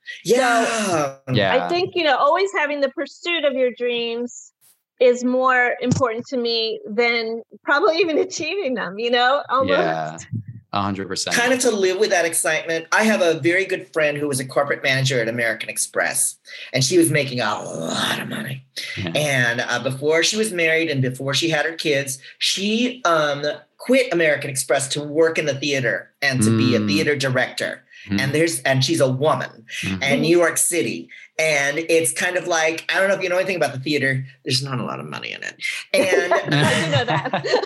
Speaker 1: Yeah.
Speaker 2: Yeah.
Speaker 5: I think, you know, always having the pursuit of your dreams is more important to me than probably even achieving them, you know, almost.
Speaker 2: Yeah. A hundred percent.
Speaker 1: Kind of to live with that excitement. I have a very good friend who was a corporate manager at American Express, and she was making a lot of money.
Speaker 2: Yeah.
Speaker 1: And uh, before she was married and before she had her kids, she um, quit American Express to work in the theater and to be a
Speaker 2: Mm.
Speaker 1: theater director.
Speaker 2: Mm.
Speaker 1: And there's and she's a woman
Speaker 2: Mhm.
Speaker 1: and New York City. And it's kind of like, I don't know if you know anything about the theater. There's not a lot of money in it. And
Speaker 5: I didn't know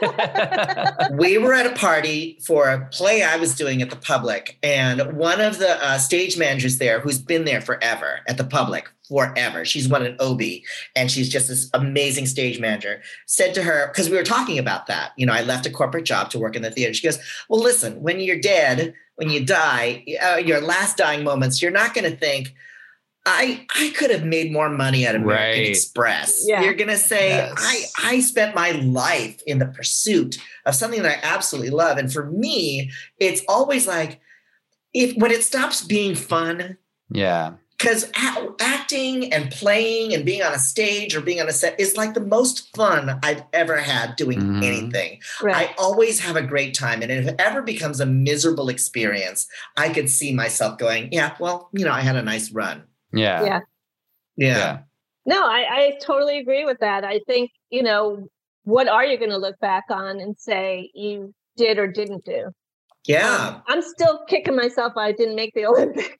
Speaker 5: that.
Speaker 1: we were at a party for a play I was doing at the Public. And one of the uh, stage managers there, who's been there forever at the Public, forever. She's won an Obie and she's just this amazing stage manager, said to her, because we were talking about that, you know, I left a corporate job to work in the theater. She goes, well, listen, when you're dead, when you die, uh, your last dying moments, you're not going to think, I, I could have made more money at American
Speaker 2: Right.
Speaker 1: Express.
Speaker 5: Yeah.
Speaker 1: You're going to say,
Speaker 2: Yes.
Speaker 1: I, I spent my life in the pursuit of something that I absolutely love. And for me, it's always like, if when it stops being fun,
Speaker 2: Yeah.
Speaker 1: because acting and playing and being on a stage or being on a set is like the most fun I've ever had doing
Speaker 2: Mhm.
Speaker 1: anything.
Speaker 5: Right.
Speaker 1: I always have a great time. And if it ever becomes a miserable experience, I could see myself going, yeah, well, you know, I had a nice run.
Speaker 2: Yeah.
Speaker 5: Yeah.
Speaker 1: Yeah.
Speaker 2: Yeah.
Speaker 5: No, I, I totally agree with that. I think, you know, what are you going to look back on and say you did or didn't do?
Speaker 1: Yeah.
Speaker 5: Um, I'm still kicking myself. I didn't make the Olympics.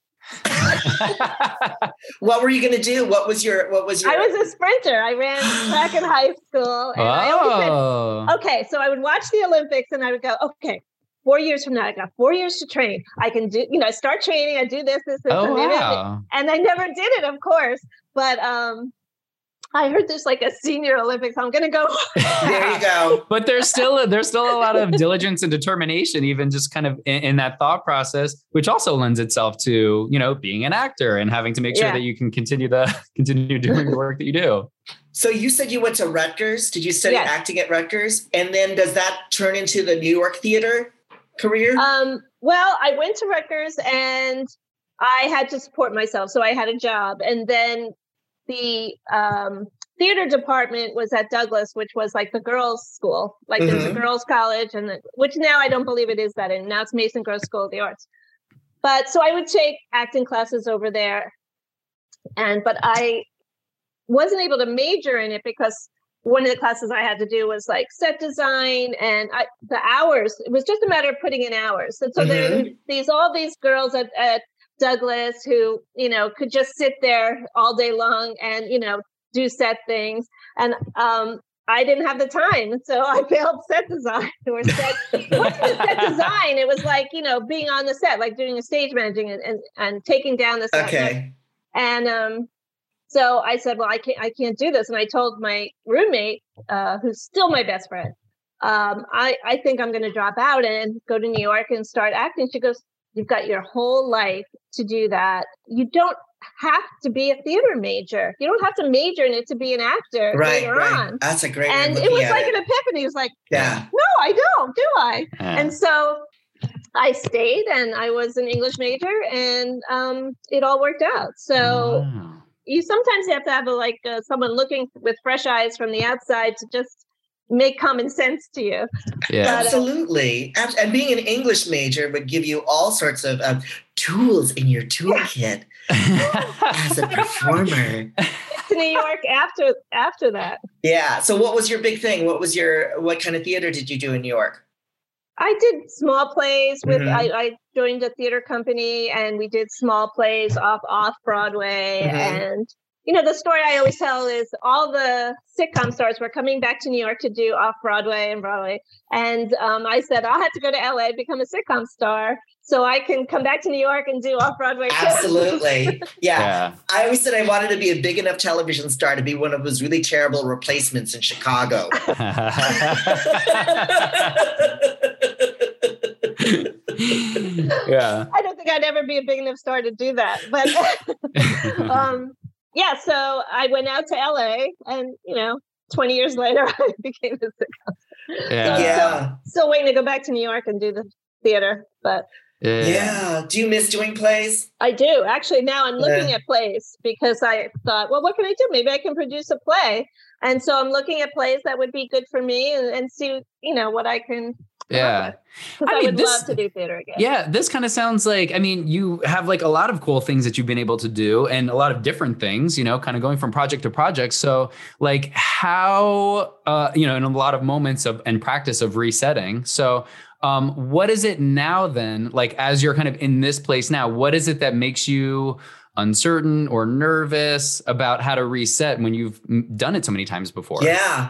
Speaker 1: What were you going to do? What was your, what was your,
Speaker 5: I was a sprinter. I ran track in high school. And I always said,
Speaker 2: Oh.
Speaker 5: okay, so I would watch the Olympics and I would go, okay, four years from now, I got four years to train. I can do, you know, start training. I do this, this, this.
Speaker 2: Oh,
Speaker 5: and, maybe I-
Speaker 2: wow.
Speaker 5: and I never did it, of course. But um, I heard there's like a senior Olympics. I'm going to go.
Speaker 1: There you go.
Speaker 2: But there's still a, there's still a lot of diligence and determination, even just kind of in, in that thought process, which also lends itself to, you know, being an actor and having to make sure
Speaker 5: Yeah.
Speaker 2: that you can continue the continue doing the work that you do.
Speaker 1: So you said you went to Rutgers. Did you study
Speaker 5: Yes.
Speaker 1: acting at Rutgers? And then does that turn into the New York theater career?
Speaker 5: Um, well, I went to Rutgers and I had to support myself. So I had a job. And then the um, theater department was at Douglas, which was like the girls' school. Like there's a
Speaker 1: Mhm.
Speaker 5: girls' college, and the, which now I don't believe it is that. And now it's Mason Gross School of the Arts. But so I would take acting classes over there. And but I wasn't able to major in it because one of the classes I had to do was like set design, and I, the hours, it was just a matter of putting in hours. And so
Speaker 1: Mhm.
Speaker 5: there were these, all these girls at, at Douglas who, you know, could just sit there all day long and, you know, do set things. And um, I didn't have the time. So I failed set design or set, it wasn't just set design. It was like, you know, being on the set, like doing a stage managing and, and, and taking down the set.
Speaker 1: Okay.
Speaker 5: And um, so I said, well, I can't, I can't do this. And I told my roommate, uh, who's still my best friend, um, I, I think I'm going to drop out and go to New York and start acting. She goes, you've got your whole life to do that. You don't have to be a theater major. You don't have to major in it to be an actor
Speaker 1: Right,
Speaker 5: later
Speaker 1: right.
Speaker 5: on.
Speaker 1: That's a great way
Speaker 5: And
Speaker 1: of
Speaker 5: it
Speaker 1: looking
Speaker 5: was
Speaker 1: at
Speaker 5: like
Speaker 1: it.
Speaker 5: an epiphany. It was like,
Speaker 1: Yeah.
Speaker 5: no, I don't, do I?
Speaker 2: Yeah.
Speaker 5: And so I stayed and I was an English major, and um, it all worked out. So
Speaker 2: Wow.
Speaker 5: you sometimes have to have a, like uh, someone looking with fresh eyes from the outside to just make common sense to you.
Speaker 2: Yeah.
Speaker 1: Absolutely. Ab- And being an English major would give you all sorts of um, tools in your toolkit as a performer.
Speaker 5: To New York after after that.
Speaker 1: Yeah. So what was your big thing? What was your, what kind of theater did you do in New York?
Speaker 5: I did small plays with,
Speaker 1: Mhm.
Speaker 5: I, I joined a theater company and we did small plays off off Broadway.
Speaker 1: Mhm.
Speaker 5: And, you know, the story I always tell is all the sitcom stars were coming back to New York to do off Broadway and Broadway. And um, I said, I'll have to go to L A, become a sitcom star so I can come back to New York and do off Broadway.
Speaker 1: Absolutely. Yeah.
Speaker 2: Yeah.
Speaker 1: I always said I wanted to be a big enough television star to be one of those really terrible replacements in Chicago.
Speaker 2: Yeah.
Speaker 5: I don't think I'd ever be a big enough star to do that. But um, yeah, so I went out to L A and, you know, twenty years later, I became a sitcom star.
Speaker 2: Yeah.
Speaker 5: So,
Speaker 1: Yeah.
Speaker 5: Still waiting to go back to New York and do the theater. But
Speaker 2: Yeah.
Speaker 1: Yeah. Do you miss doing plays?
Speaker 5: I do. Actually, now I'm looking
Speaker 1: Yeah.
Speaker 5: at plays because I thought, well, what can I do? Maybe I can produce a play. And so I'm looking at plays that would be good for me and, and see, you know, what I can.
Speaker 2: Yeah.
Speaker 5: Because
Speaker 2: I
Speaker 5: I,
Speaker 2: mean,
Speaker 5: would
Speaker 2: this-
Speaker 5: love to do theater again.
Speaker 2: Yeah, this kind of sounds like, I mean, you have like a lot of cool things that you've been able to do and a lot of different things, you know, kind of going from project to project. So like how, uh, you know, in a lot of moments of and practice of resetting. So um, what is it now then, like as you're kind of in this place now, what is it that makes you uncertain or nervous about how to reset when you've m- done it so many times before?
Speaker 1: Yeah.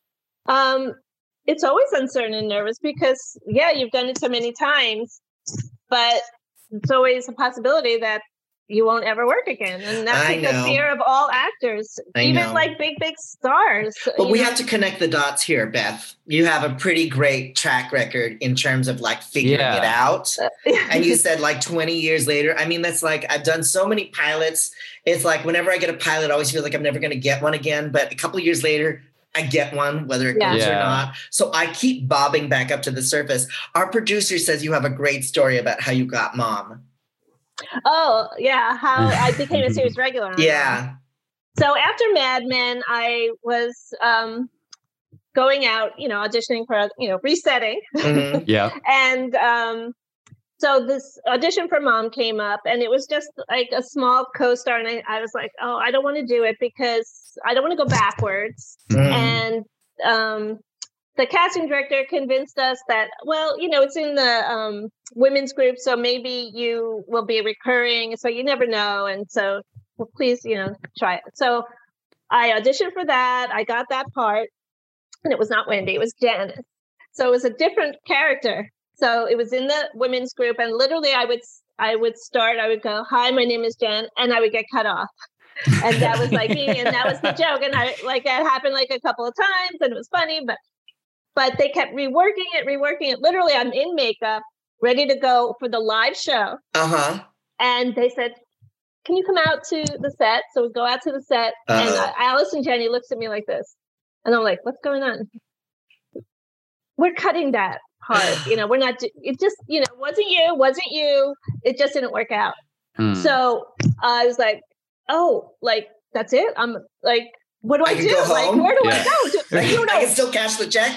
Speaker 5: Um, it's always uncertain and nervous because, yeah, you've done it so many times, but it's always a possibility that you won't ever work again. And that's
Speaker 1: I
Speaker 5: like the
Speaker 1: know.
Speaker 5: fear of all actors,
Speaker 1: I
Speaker 5: even
Speaker 1: know.
Speaker 5: like big, big stars.
Speaker 1: But
Speaker 5: you
Speaker 1: we
Speaker 5: know.
Speaker 1: have to connect the dots here, Beth. You have a pretty great track record in terms of like figuring
Speaker 2: Yeah.
Speaker 1: it out. And you said like twenty years later. I mean, that's like, I've done so many pilots. It's like whenever I get a pilot, I always feel like I'm never going to get one again. But a couple of years later, I get one, whether it
Speaker 5: Yeah.
Speaker 1: goes or
Speaker 2: Yeah.
Speaker 1: not. So I keep bobbing back up to the surface. Our producer says you have a great story about how you got Mom.
Speaker 5: Oh, yeah. How I became a series regular. on
Speaker 1: Yeah.
Speaker 5: So after Mad Men, I was um, going out, you know, auditioning for, you know, resetting.
Speaker 1: Mhm.
Speaker 2: Yeah.
Speaker 5: And um, so this audition for Mom came up and it was just like a small co-star. And I, I was like, oh, I don't want to do it because I don't want to go backwards.
Speaker 1: Mhm.
Speaker 5: And um, the casting director convinced us that, well, you know, it's in the um, women's group, so maybe you will be recurring. So you never know. And so, well, please, you know, try it. So I auditioned for that. I got that part. And it was not Wendy, it was Janice. So it was a different character. So it was in the women's group. And literally I would I would start, I would go, hi, my name is Jen. And I would get cut off. And that was like me, and that was the joke. And I like that happened like a couple of times, and it was funny, but but they kept reworking it, reworking it. Literally, I'm in makeup, ready to go for the live show.
Speaker 1: Uh-huh.
Speaker 5: And they said, can you come out to the set? So we go out to the set, uh-huh. and uh, Alice and Jenny looks at me like this. And I'm like, what's going on? We're cutting that part. You know, we're not, it just, you know, wasn't you, wasn't you. It just didn't work out. Hmm. So uh, I was like, oh, like, that's it? I'm like, what do I, I do? Like, where do
Speaker 1: yeah.
Speaker 5: I go? Do,
Speaker 1: I, you know, I can still cash the check.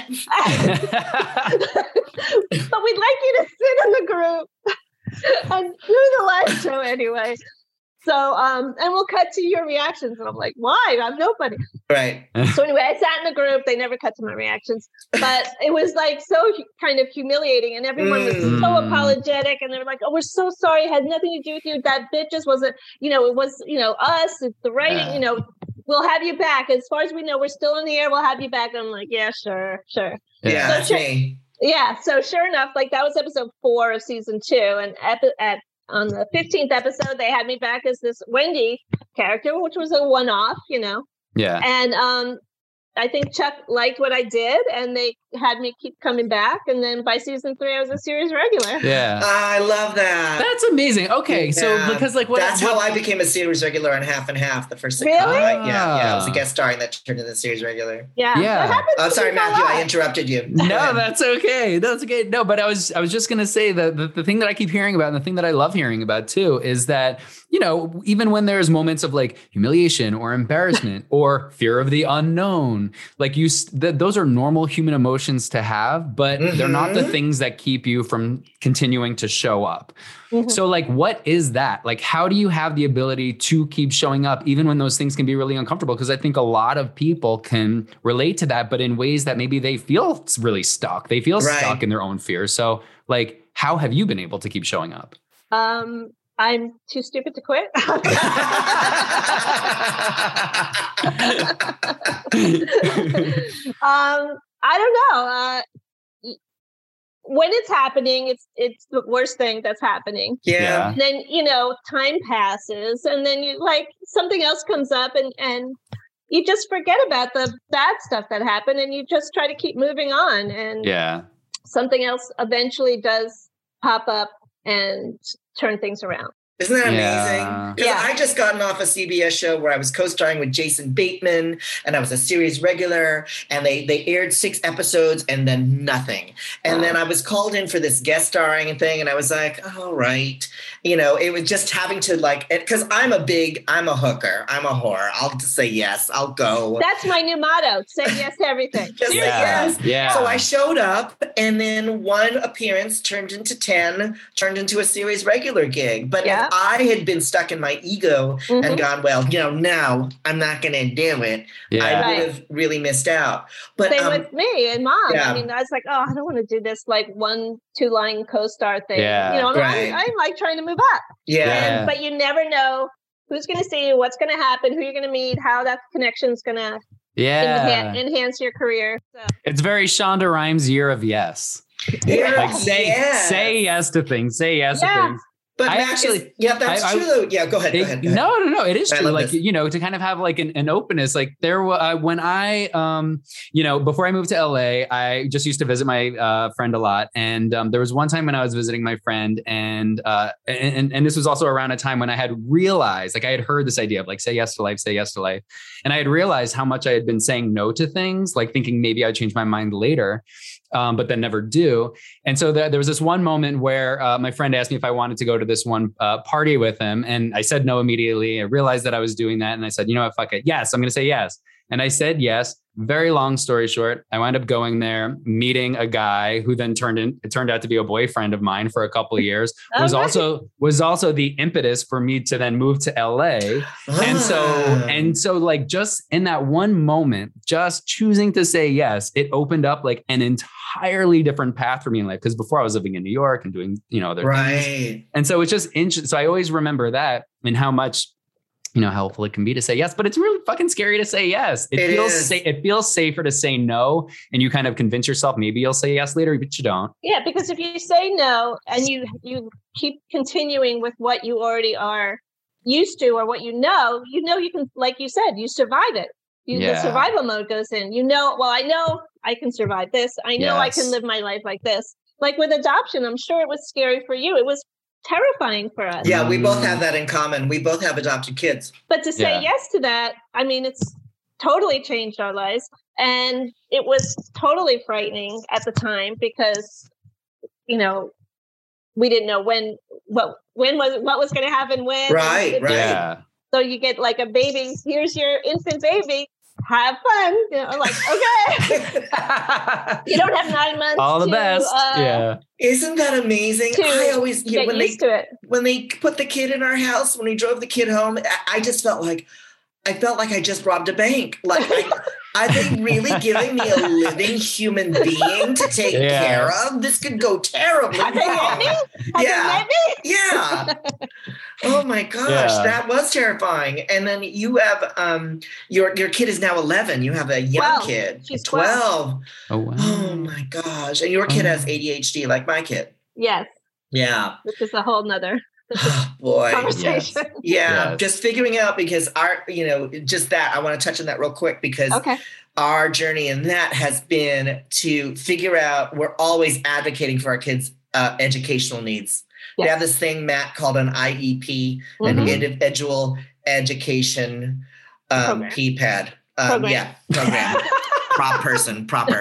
Speaker 5: But we'd like you to sit in the group and do the live show anyway. So, um, and we'll cut to your reactions. And I'm like, why? I'm nobody.
Speaker 1: Right.
Speaker 5: So anyway, I sat in the group. They never cut to my reactions. But it was like so kind of humiliating. And everyone was mm. so apologetic. And they were like, oh, we're so sorry. It had nothing to do with you. That bit just wasn't, you know, it was, you know, us. It's the writing, yeah. you know, we'll have you back. As far as we know, we're still in the air. We'll have you back. And I'm like, yeah, sure, sure.
Speaker 1: Yeah,
Speaker 5: so,
Speaker 1: that's
Speaker 5: sure,
Speaker 1: me.
Speaker 5: Yeah. So sure enough, like that was episode four of season two. And at, at on the fifteenth episode, they had me back as this Wendy character, which was a one-off, you know.
Speaker 2: Yeah.
Speaker 5: And um, I think Chuck liked what I did, and they had me keep coming back. And then by season three, I was a series regular.
Speaker 2: Yeah.
Speaker 1: I love that.
Speaker 2: That's amazing. Okay. Yeah. So because like what
Speaker 1: That's
Speaker 2: what,
Speaker 1: how I became a series regular on Half and Half the first six
Speaker 5: Really?
Speaker 1: months. Yeah, yeah. I was a guest starring that turned into the series regular.
Speaker 5: Yeah.
Speaker 2: Yeah.
Speaker 1: I'm sorry, Matthew, I interrupted you.
Speaker 2: No, that's okay. That's okay. No, but I was I was just gonna say that the, the thing that I keep hearing about and the thing that I love hearing about too is that, you know, even when there's moments of like humiliation or embarrassment or fear of the unknown, like you th- those are normal human emotions to have, but mm-hmm. they're not the things that keep you from continuing to show up. Mm-hmm. So like, what is that? Like, how do you have the ability to keep showing up even when those things can be really uncomfortable? Because I think a lot of people can relate to that, but in ways that maybe they feel really stuck. They feel right. stuck in their own fears. So like, how have you been able to keep showing up?
Speaker 5: Um, I'm too stupid to quit. um, I don't know. Uh, when it's happening, it's it's the worst thing that's happening.
Speaker 1: Yeah.
Speaker 5: And then, you know, time passes, and then you like something else comes up, and and you just forget about the bad stuff that happened, and you just try to keep moving on. And
Speaker 2: yeah,
Speaker 5: something else eventually does pop up and turn things around.
Speaker 1: Isn't that amazing?
Speaker 2: Yeah.
Speaker 1: Because yeah. I just gotten off a C B S show where I was co-starring with Jason Bateman, and I was a series regular, and they they aired six episodes and then nothing. And wow. then I was called in for this guest starring thing, and I was like, all right. You know, it was just having to like, because I'm a big, I'm a hooker. I'm a whore. I'll just say yes. I'll go.
Speaker 5: That's my new motto. Say yes to everything.
Speaker 1: Just say
Speaker 2: yeah.
Speaker 1: yes.
Speaker 2: Yeah.
Speaker 1: So I showed up, and then one appearance turned into ten, turned into a series regular gig. But yeah. I had been stuck in my ego mm-hmm. and gone, well, you know, now I'm not going to do it.
Speaker 2: Yeah.
Speaker 1: I
Speaker 5: right.
Speaker 1: would have really missed out. But
Speaker 5: same
Speaker 1: um,
Speaker 5: with me and mom.
Speaker 1: Yeah.
Speaker 5: I mean, I was like, oh, I don't want to do this like one, two line co-star thing.
Speaker 2: Yeah.
Speaker 5: You know, I'm,
Speaker 1: right.
Speaker 5: I'm, I'm like trying to move up.
Speaker 1: Yeah.
Speaker 5: And, but you never know who's going to see you, what's going to happen, who you're going to meet, how that connection's going to
Speaker 2: yeah.
Speaker 5: enhance, enhance your career. So.
Speaker 2: It's very Shonda Rhimes' year of yes.
Speaker 1: Yeah.
Speaker 2: Like say yes. say yes to things. Say yes
Speaker 5: yeah.
Speaker 2: to things.
Speaker 1: But
Speaker 2: I
Speaker 1: Matt,
Speaker 2: actually,
Speaker 1: is, yeah, that's
Speaker 2: I,
Speaker 1: true.
Speaker 2: I,
Speaker 1: though. Yeah, go ahead. Go
Speaker 2: it,
Speaker 1: ahead, go ahead.
Speaker 2: No, no, no. It is
Speaker 1: I
Speaker 2: true. Like,
Speaker 1: this.
Speaker 2: you know, to kind of have like an, an openness, like there was, uh, when I, um, you know, before I moved to L A, I just used to visit my uh, friend a lot. And um, there was one time when I was visiting my friend and, uh, and, and this was also around a time when I had realized, like I had heard this idea of like, say yes to life, say yes to life. And I had realized how much I had been saying no to things, like thinking maybe I'd change my mind later. Um, but then never do. And so there, there was this one moment where uh, my friend asked me if I wanted to go to this one uh, party with him. And I said no immediately. I realized that I was doing that. And I said, you know what, fuck it. Yes, I'm going to say yes. And I said yes. Very long story short, I wound up going there, meeting a guy who then turned in, it turned out to be a boyfriend of mine for a couple of years, oh, was nice. also, was also the impetus for me to then move to L A. Ah. And so, and so like just in that one moment, just choosing to say yes, it opened up like an entirely different path for me in life. Because before I was living in New York and doing, you know, other
Speaker 1: right.
Speaker 2: things. And so it's just interesting. So I always remember that and how much, you know, helpful it can be to say yes, but it's really fucking scary to say yes. It, it feels sa- it feels safer to say no, and you kind of convince yourself maybe you'll say yes later, but you don't.
Speaker 5: Yeah, because if you say no and you you keep continuing with what you already are used to or what you know, you know, you can, like you said, you survive it. You,
Speaker 2: Yeah.
Speaker 5: The survival mode goes in. You know, well, I know I can survive this. I know I can
Speaker 2: Yes.
Speaker 5: live my life like this. Like with adoption, I'm sure it was scary for you. It was terrifying for us.
Speaker 1: Yeah, we both have that in common. We both have adopted kids.
Speaker 5: But to say
Speaker 2: Yeah.
Speaker 5: yes to that, I mean, it's totally changed our lives. And it was totally frightening at the time because, you know, we didn't know when, what, when was, what was going to happen when.
Speaker 1: Right,
Speaker 5: and,
Speaker 1: right.
Speaker 2: Yeah.
Speaker 5: So you get like a baby, here's your infant baby, have fun. You know, like, okay. You don't have nine months.
Speaker 2: All the
Speaker 5: to,
Speaker 2: best.
Speaker 5: Uh,
Speaker 2: yeah.
Speaker 1: Isn't that amazing?
Speaker 5: To
Speaker 1: I always, you know,
Speaker 5: get
Speaker 1: when they
Speaker 5: used to it.
Speaker 1: when they put the kid in our house, when we drove the kid home, I, I just felt like I felt like I just robbed a bank. Like, I, are they really giving me a living human being to take
Speaker 2: Yeah.
Speaker 1: care of? This could go terribly
Speaker 5: Have they met
Speaker 1: wrong.
Speaker 5: me? Have
Speaker 1: Yeah.
Speaker 5: they met me?
Speaker 1: Yeah. Oh my gosh,
Speaker 2: Yeah.
Speaker 1: that was terrifying. And then you have um your your kid is now eleven. You have a young
Speaker 5: twelve.
Speaker 1: kid.
Speaker 5: She's
Speaker 1: twelve.
Speaker 2: Oh, wow.
Speaker 1: Oh my gosh. And your kid
Speaker 2: Oh.
Speaker 1: has A D H D like my kid.
Speaker 5: Yes,
Speaker 1: Yeah.
Speaker 5: which is a whole nother
Speaker 1: Oh, boy.
Speaker 5: conversation.
Speaker 1: Yeah,
Speaker 2: Yes.
Speaker 1: just figuring out because our, you know, just that I want to touch on that real quick because
Speaker 5: Okay.
Speaker 1: our journey in that has been to figure out, we're always advocating for our kids' uh, educational needs. We
Speaker 5: Yes.
Speaker 1: have this thing, Matt, called an I E P, an
Speaker 5: Mhm.
Speaker 1: individual education um,
Speaker 5: Program.
Speaker 1: P P A D. Um,
Speaker 5: Program.
Speaker 1: Yeah, program. Prop person, proper.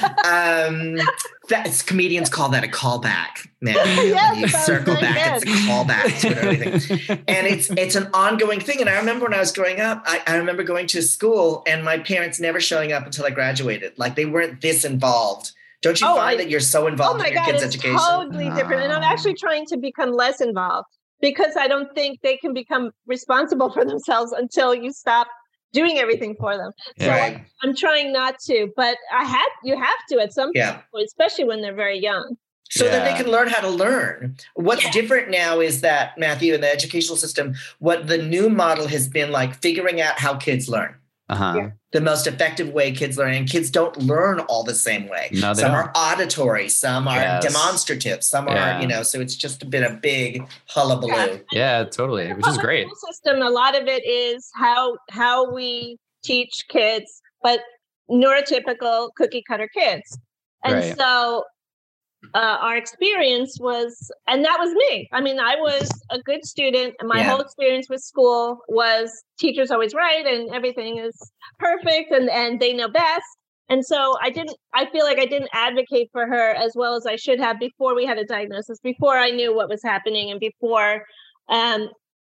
Speaker 1: Um, that's comedians call that a callback. Man,
Speaker 5: Yes,
Speaker 1: you
Speaker 5: that was
Speaker 1: circle
Speaker 5: very
Speaker 1: back, it's a
Speaker 5: good.
Speaker 1: callback to it or anything. And it's it's an ongoing thing. And I remember when I was growing up, I, I remember going to school and my parents never showing up until I graduated. Like they weren't this involved. Don't you
Speaker 5: Oh,
Speaker 1: find
Speaker 5: I-
Speaker 1: that you're so
Speaker 5: Oh
Speaker 1: involved
Speaker 5: my
Speaker 1: in your
Speaker 5: God,
Speaker 1: kids'
Speaker 5: it's
Speaker 1: education?
Speaker 5: totally different. And I'm actually trying to become less involved because I don't think they can become responsible for themselves until you stop doing everything for them. So
Speaker 2: Yeah.
Speaker 1: Right.
Speaker 5: I'm trying not to, but I had, you have to at some
Speaker 1: Yeah.
Speaker 5: point, especially when they're very young.
Speaker 1: So that they
Speaker 2: Yeah.
Speaker 1: can learn how to learn. What's
Speaker 5: Yeah.
Speaker 1: different now is that, Matthew, in the educational system, what the new model has been like figuring out how kids learn.
Speaker 2: Uh-huh.
Speaker 5: Yeah.
Speaker 1: The most effective way kids learn, and kids don't learn all the same way.
Speaker 2: No, they
Speaker 1: some
Speaker 2: don't.
Speaker 1: are auditory, some are
Speaker 2: Yes.
Speaker 1: demonstrative, some are,
Speaker 2: Yeah.
Speaker 1: you know, so it's just been a big hullabaloo.
Speaker 2: Yeah, totally.
Speaker 5: The
Speaker 2: Which is
Speaker 5: public
Speaker 2: great.
Speaker 5: school system, a lot of it is how how we teach kids, but neurotypical cookie cutter kids. And
Speaker 2: Right.
Speaker 5: so uh, our experience was, and that was me. I mean, I was a good student, and my
Speaker 1: Yeah.
Speaker 5: whole experience with school was teachers always right, and everything is perfect, and and they know best. And so I didn't. I feel like I didn't advocate for her as well as I should have before we had a diagnosis, before I knew what was happening, and before um,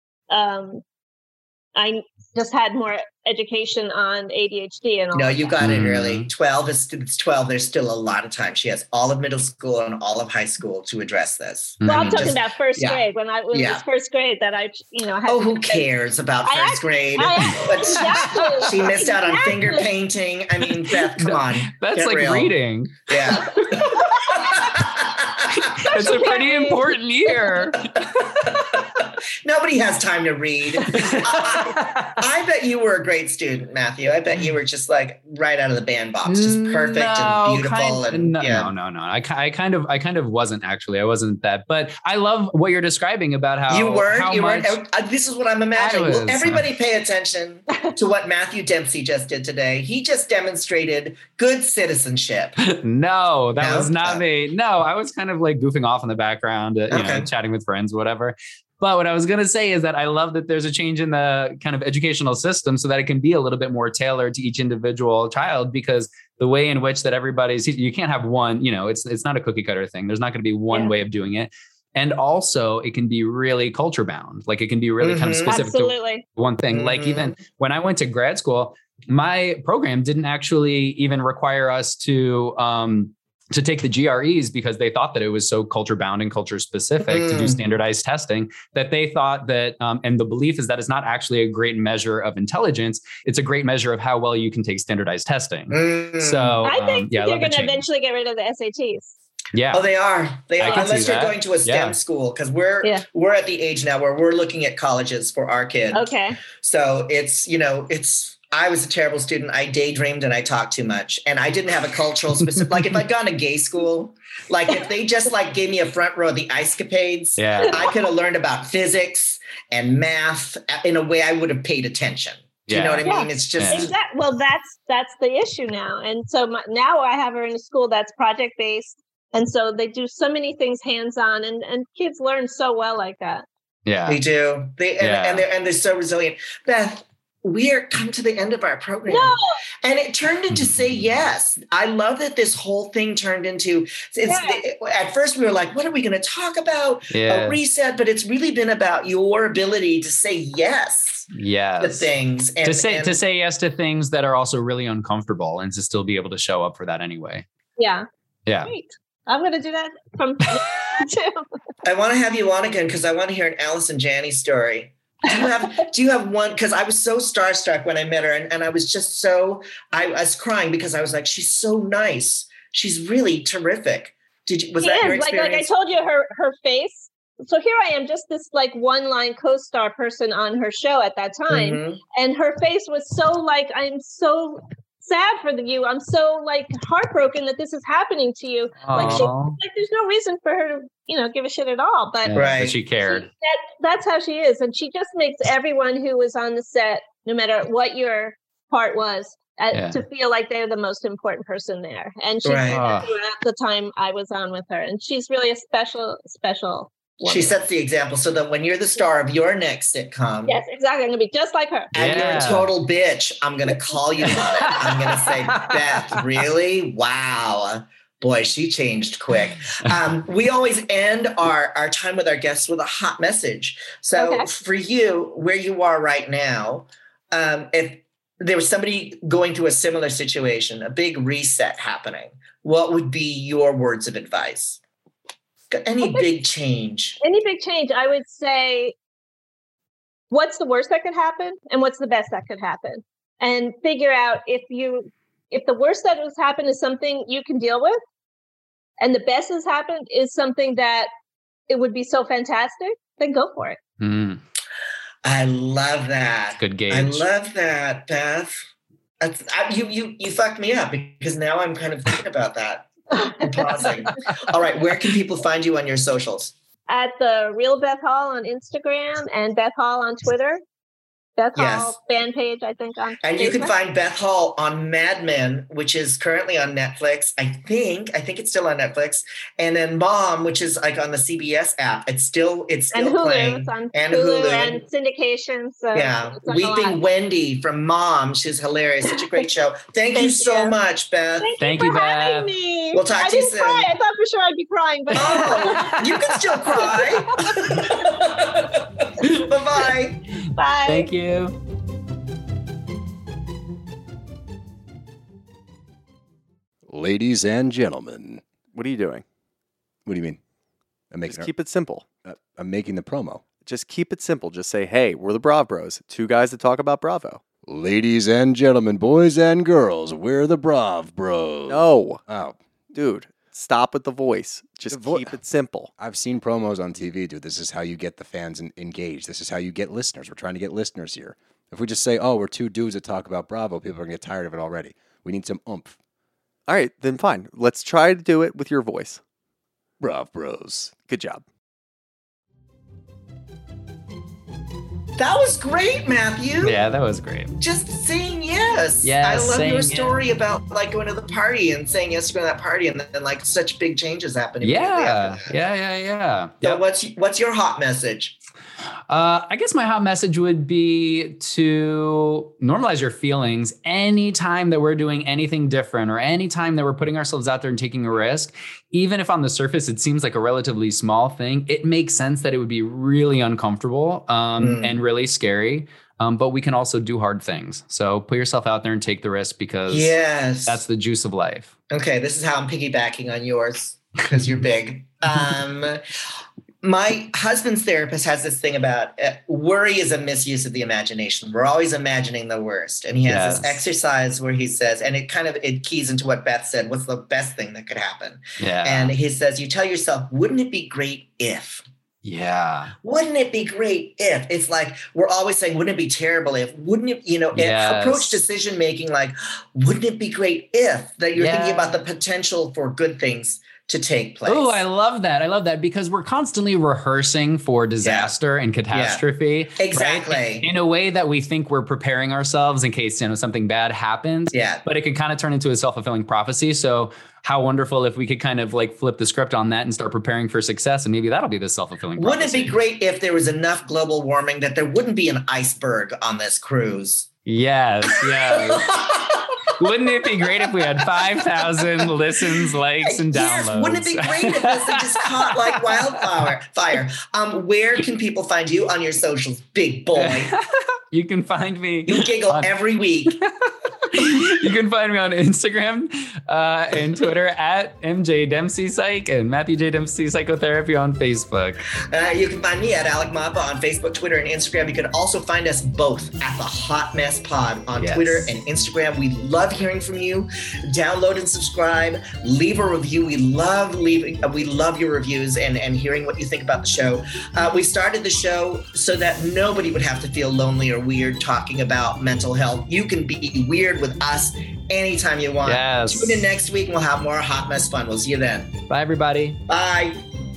Speaker 5: um, I just had more education on A D H D and all.
Speaker 1: No,
Speaker 5: of
Speaker 1: you
Speaker 5: that.
Speaker 1: got it
Speaker 2: Mhm.
Speaker 1: early. twelve is it's twelve. There's still a lot of time. She has all of middle school and all of high school to address this.
Speaker 5: Well, I'm
Speaker 2: Mhm.
Speaker 5: talking
Speaker 1: Just-
Speaker 5: about first
Speaker 1: yeah.
Speaker 5: grade when I when it
Speaker 1: Yeah.
Speaker 5: was first grade that I you know had
Speaker 1: Oh, who cares about
Speaker 5: I
Speaker 1: first
Speaker 5: act-
Speaker 1: grade?
Speaker 5: I-
Speaker 1: But
Speaker 5: Exactly.
Speaker 1: she missed out on
Speaker 5: Exactly.
Speaker 1: finger painting. I mean, Beth, come on.
Speaker 2: That's
Speaker 1: Get
Speaker 2: like
Speaker 1: real.
Speaker 2: reading.
Speaker 1: Yeah.
Speaker 2: It's a pretty important year.
Speaker 1: Nobody has time to read. I, I bet you were a great student, Matthew. I bet you were just like right out of the bandbox, just perfect
Speaker 2: No,
Speaker 1: and beautiful.
Speaker 2: kind-
Speaker 1: and
Speaker 2: no,
Speaker 1: yeah.
Speaker 2: no, no, no. I, ki- I kind of, I kind of wasn't actually. I wasn't that, but I love what you're describing about how
Speaker 1: You weren't.
Speaker 2: How
Speaker 1: You
Speaker 2: much,
Speaker 1: weren't. Uh, this is what I'm imagining.
Speaker 2: I
Speaker 1: Will
Speaker 2: was-
Speaker 1: everybody pay attention to what Matthew Dempsey just did today? He just demonstrated good citizenship.
Speaker 2: No, that
Speaker 1: No?
Speaker 2: was not
Speaker 1: Oh.
Speaker 2: me. No, I was kind of like goofing off in the background, uh, you know,
Speaker 1: Okay.
Speaker 2: chatting with friends, whatever. But what I was going to say is that I love that there's a change in the kind of educational system so that it can be a little bit more tailored to each individual child, because the way in which that everybody's, you can't have one, you know, it's, it's not a cookie cutter thing. There's not going to be one
Speaker 5: Yeah.
Speaker 2: way of doing it. And also it can be really culture bound. Like it can be really kind of
Speaker 1: Mhm.
Speaker 2: specific to
Speaker 5: Absolutely.
Speaker 2: one thing. Like
Speaker 1: Mhm.
Speaker 2: even when I went to grad school, my program didn't actually even require us to, um, to take the G R Es because they thought that it was so culture bound and culture specific to do
Speaker 1: Mm.
Speaker 2: standardized testing that they thought that, um, and the belief is that it's not actually a great measure of intelligence. It's a great measure of how well you can take standardized testing.
Speaker 1: Mm.
Speaker 2: So
Speaker 5: I think
Speaker 2: um, yeah, I
Speaker 5: they're
Speaker 2: love the
Speaker 5: going to
Speaker 2: change.
Speaker 5: eventually get rid of the S A Ts.
Speaker 2: Yeah.
Speaker 1: Oh, they are. They
Speaker 2: I
Speaker 1: are.
Speaker 2: can see
Speaker 1: Unless you're
Speaker 2: that.
Speaker 1: going to a STEM
Speaker 2: Yeah.
Speaker 1: school, because we're
Speaker 5: Yeah.
Speaker 1: we're at the age now where we're looking at colleges for our kid.
Speaker 5: Okay.
Speaker 1: So it's, you know, it's, I was a terrible student. I daydreamed and I talked too much. And I didn't have a cultural specific, like if I'd gone to gay school, like if they just like gave me a front row of the ice capades,
Speaker 2: Yeah.
Speaker 1: I could have learned about physics and math in a way I would have paid attention. Do you
Speaker 2: Yeah.
Speaker 1: know what I
Speaker 5: Yeah.
Speaker 1: mean? It's just
Speaker 5: Exactly. Well, that's that's the issue now. And so my, now I have her in a school that's project based, and so they do so many things hands on, and and kids learn so well like that.
Speaker 2: Yeah.
Speaker 1: they do. They and,
Speaker 2: Yeah.
Speaker 1: and they're and they're so resilient. Beth, we are come to the end of our program.
Speaker 5: No,
Speaker 1: And it turned into Say Yes. I love that this whole thing turned into, it's, at first we were like, what are we going to talk about?
Speaker 2: Yeah.
Speaker 1: A reset, but it's really been about your ability to say yes
Speaker 2: Yes.
Speaker 1: to things. And,
Speaker 2: to say
Speaker 1: and,
Speaker 2: to say yes to things that are also really uncomfortable and to still be able to show up for that anyway.
Speaker 5: yeah,
Speaker 2: Yeah.
Speaker 5: great. I'm going to do that from too.
Speaker 1: I want to have you on again because I want to hear an Allison Janney story. Do you have do you have one? Because I was so starstruck when I met her, and, and I was just so I was crying because I was like, she's so nice. She's really terrific. Did you was
Speaker 5: She
Speaker 1: that your
Speaker 5: is, like
Speaker 1: experience?
Speaker 5: like I told you, her her face. So here I am, just this like one line co-star person on her show at that time,
Speaker 1: Mhm.
Speaker 5: and her face was so like, I'm so sad for the, you. I'm so like heartbroken that this is happening to you. Like she,
Speaker 2: Aw.
Speaker 5: like there's no reason for her to, you know, give a shit at all. But
Speaker 2: Yeah,
Speaker 1: Right.
Speaker 2: but she cared.
Speaker 5: she- that, that's how she is, and she just makes everyone who was on the set, no matter what your part was, uh,
Speaker 2: Yeah.
Speaker 5: to feel like they're the most important person there. And she
Speaker 1: Right.
Speaker 5: did that throughout the time I was on with her, and she's really a special, special woman.
Speaker 1: She sets the example so that when you're the star of your next sitcom,
Speaker 5: Yes, exactly. I'm gonna be just like her.
Speaker 1: and you're
Speaker 2: Yeah.
Speaker 1: a total bitch, I'm going to call you on it. I'm going to say, Beth, really? Wow. Boy, she changed quick. Um, we always end our, our time with our guests with a hot message. So
Speaker 5: Okay.
Speaker 1: for you, where you are right now, um, if there was somebody going through a similar situation, a big reset happening, what would be your words of advice? Any big change?
Speaker 5: Any big change, I would say, what's the worst that could happen, and what's the best that could happen, and figure out if you, if the worst that has happened is something you can deal with, and the best has happened is something that it would be so fantastic, then go for it.
Speaker 2: Mm,
Speaker 1: I love that.
Speaker 2: good gauge.
Speaker 1: I love that, Beth. That's, I, you you you fucked me up because now I'm kind of thinking about that. I'm pausing. All right, where can people find you on your socials?
Speaker 5: At the Real Beth Hall on Instagram and Beth Hall on Twitter. Beth
Speaker 1: Yes.
Speaker 5: Hall fan page, I think, on
Speaker 1: And you can
Speaker 5: Facebook.
Speaker 1: find Beth Hall on Mad Men, which is currently on Netflix. I think. I think it's still on Netflix. And then Mom, which is like on the C B S app. It's still it's still
Speaker 5: and Hulu.
Speaker 1: playing.
Speaker 5: It's on
Speaker 1: And
Speaker 5: Hulu,
Speaker 1: Hulu.
Speaker 5: and syndication. So
Speaker 1: Yeah,
Speaker 5: it's on a
Speaker 1: Weeping
Speaker 5: lot.
Speaker 1: Wendy from Mom. She's hilarious. Such a great show. Thank, you
Speaker 5: Thank
Speaker 1: so
Speaker 5: you.
Speaker 1: much, Beth.
Speaker 5: Thank,
Speaker 2: Thank
Speaker 5: you
Speaker 2: you,
Speaker 5: for
Speaker 2: Beth.
Speaker 5: having me.
Speaker 1: We'll talk
Speaker 5: I
Speaker 1: to you
Speaker 5: didn't
Speaker 1: soon.
Speaker 5: Cry. I thought for sure I'd be crying, but
Speaker 1: Oh, you can still cry. Bye-bye.
Speaker 5: bye.
Speaker 2: Thank you.
Speaker 6: Ladies and gentlemen,
Speaker 7: What are you doing?
Speaker 6: what do you mean? I'm making
Speaker 7: Just keep it simple.
Speaker 6: uh, I'm making the promo.
Speaker 7: Just keep it simple. Just say, hey, we're the Brav Bros, two guys that talk about Bravo.
Speaker 6: Ladies and gentlemen, boys and girls, we're the Brav Bros.
Speaker 7: No,
Speaker 6: Oh,
Speaker 7: dude, stop with the voice. Just
Speaker 6: The vo-
Speaker 7: keep it simple.
Speaker 6: I've seen promos on T V, dude. This is how you get the fans en- engaged. This is how you get listeners. We're trying to get listeners here. If we just say, oh, we're two dudes that talk about Bravo, people are going to get tired of it already. We need some oomph.
Speaker 7: All right, then fine. Let's try to do it with your voice.
Speaker 6: Brav Bros.
Speaker 7: Good job.
Speaker 1: That was great, Matthew.
Speaker 2: Yeah, that was great.
Speaker 1: Just saying yes.
Speaker 2: Yes,
Speaker 1: I love
Speaker 2: saying
Speaker 1: your
Speaker 2: yes.
Speaker 1: story about like going to the party and saying yes to going to that party, and then like such big changes happen. immediately
Speaker 2: Yeah,
Speaker 1: after that.
Speaker 2: yeah, yeah, yeah.
Speaker 1: So
Speaker 2: Yep.
Speaker 1: what's what's your hot message?
Speaker 2: Uh, I guess my hot message would be to normalize your feelings anytime that we're doing anything different or anytime that we're putting ourselves out there and taking a risk. Even if on the surface it seems like a relatively small thing, it makes sense that it would be really uncomfortable um,
Speaker 1: Mm.
Speaker 2: and really scary. Um, but we can also do hard things. So put yourself out there and take the risk because
Speaker 1: Yes.
Speaker 2: that's the juice of life.
Speaker 1: Okay, this is how I'm piggybacking on yours because you're big. Um, my husband's therapist has this thing about uh, worry is a misuse of the imagination. We're always imagining the worst. And he has this
Speaker 2: Yes.
Speaker 1: exercise where he says, and it kind of, it keys into what Beth said, what's the best thing that could happen?
Speaker 2: Yeah.
Speaker 1: And he says, you tell yourself, wouldn't it be great if?
Speaker 2: yeah.
Speaker 1: Wouldn't it be great if? It's like we're always saying, wouldn't it be terrible if? Wouldn't it, you know,
Speaker 2: Yes.
Speaker 1: approach decision making like, wouldn't it be great if? That you're thinking
Speaker 2: Yeah.
Speaker 1: about the potential for good things to take place.
Speaker 2: Oh, I love that. I love that because we're constantly rehearsing for disaster yeah. and catastrophe.
Speaker 1: Yeah. Exactly.
Speaker 2: Right? In a way that we think we're preparing ourselves in case, you know, something bad happens.
Speaker 1: Yeah.
Speaker 2: But it can kind of turn into a self-fulfilling prophecy. So how wonderful if we could kind of like flip the script on that and start preparing for success. And maybe that'll be the self-fulfilling prophecy.
Speaker 1: Wouldn't it be great if there was enough global warming that there wouldn't be an iceberg on this cruise?
Speaker 2: Yes, yes. Wouldn't it be great if we had five thousand listens, likes, and downloads?
Speaker 1: Yes, wouldn't it be great if this had just caught like wildfire? Fire. Um, where can people find you on your socials, big boy?
Speaker 2: You can find me.
Speaker 1: You giggle
Speaker 2: on-
Speaker 1: every week.
Speaker 2: You can find me on Instagram uh, and Twitter at M J Dempsey Psych and Matthew J. Dempsey Psychotherapy on Facebook.
Speaker 1: Uh, you can find me at Alec Mappa on Facebook, Twitter, and Instagram. You can also find us both at the Hot Mess Pod on yes. Twitter and Instagram. We love hearing from you. Download and subscribe. Leave a review. We love leaving. Uh, we love your reviews and, and hearing what you think about the show. Uh, we started the show so that nobody would have to feel lonely or weird talking about mental health. You can be weird with us anytime you want.
Speaker 2: Yes.
Speaker 1: Tune in next week and we'll have more Hot Mess fun. We'll see you then.
Speaker 2: Bye, everybody.
Speaker 1: Bye.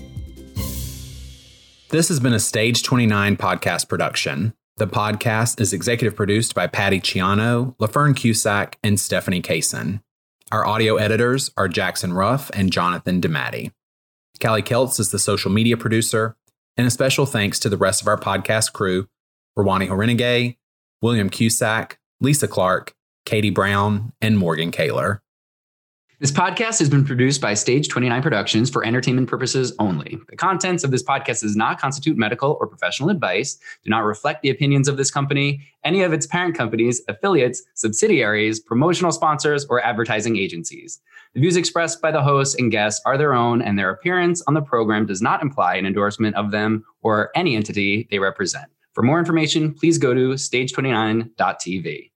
Speaker 8: This has been a Stage twenty-nine podcast production. The podcast is executive produced by Patty Ciano, LaFern Cusack, and Stephanie Kaysen. Our audio editors are Jackson Ruff and Jonathan DeMatti. Callie Keltz is the social media producer, and a special thanks to the rest of our podcast crew, Rawani Horenegay, William Cusack, Lisa Clark, Katie Brown, and Morgan Kaler.
Speaker 2: This podcast has been produced by Stage twenty-nine Productions for entertainment purposes only. The contents of this podcast does not constitute medical or professional advice, do not reflect the opinions of this company, any of its parent companies, affiliates, subsidiaries, promotional sponsors, or advertising agencies. The views expressed by the hosts and guests are their own, and their appearance on the program does not imply an endorsement of them or any entity they represent. For more information, please go to stage twenty-nine dot t v.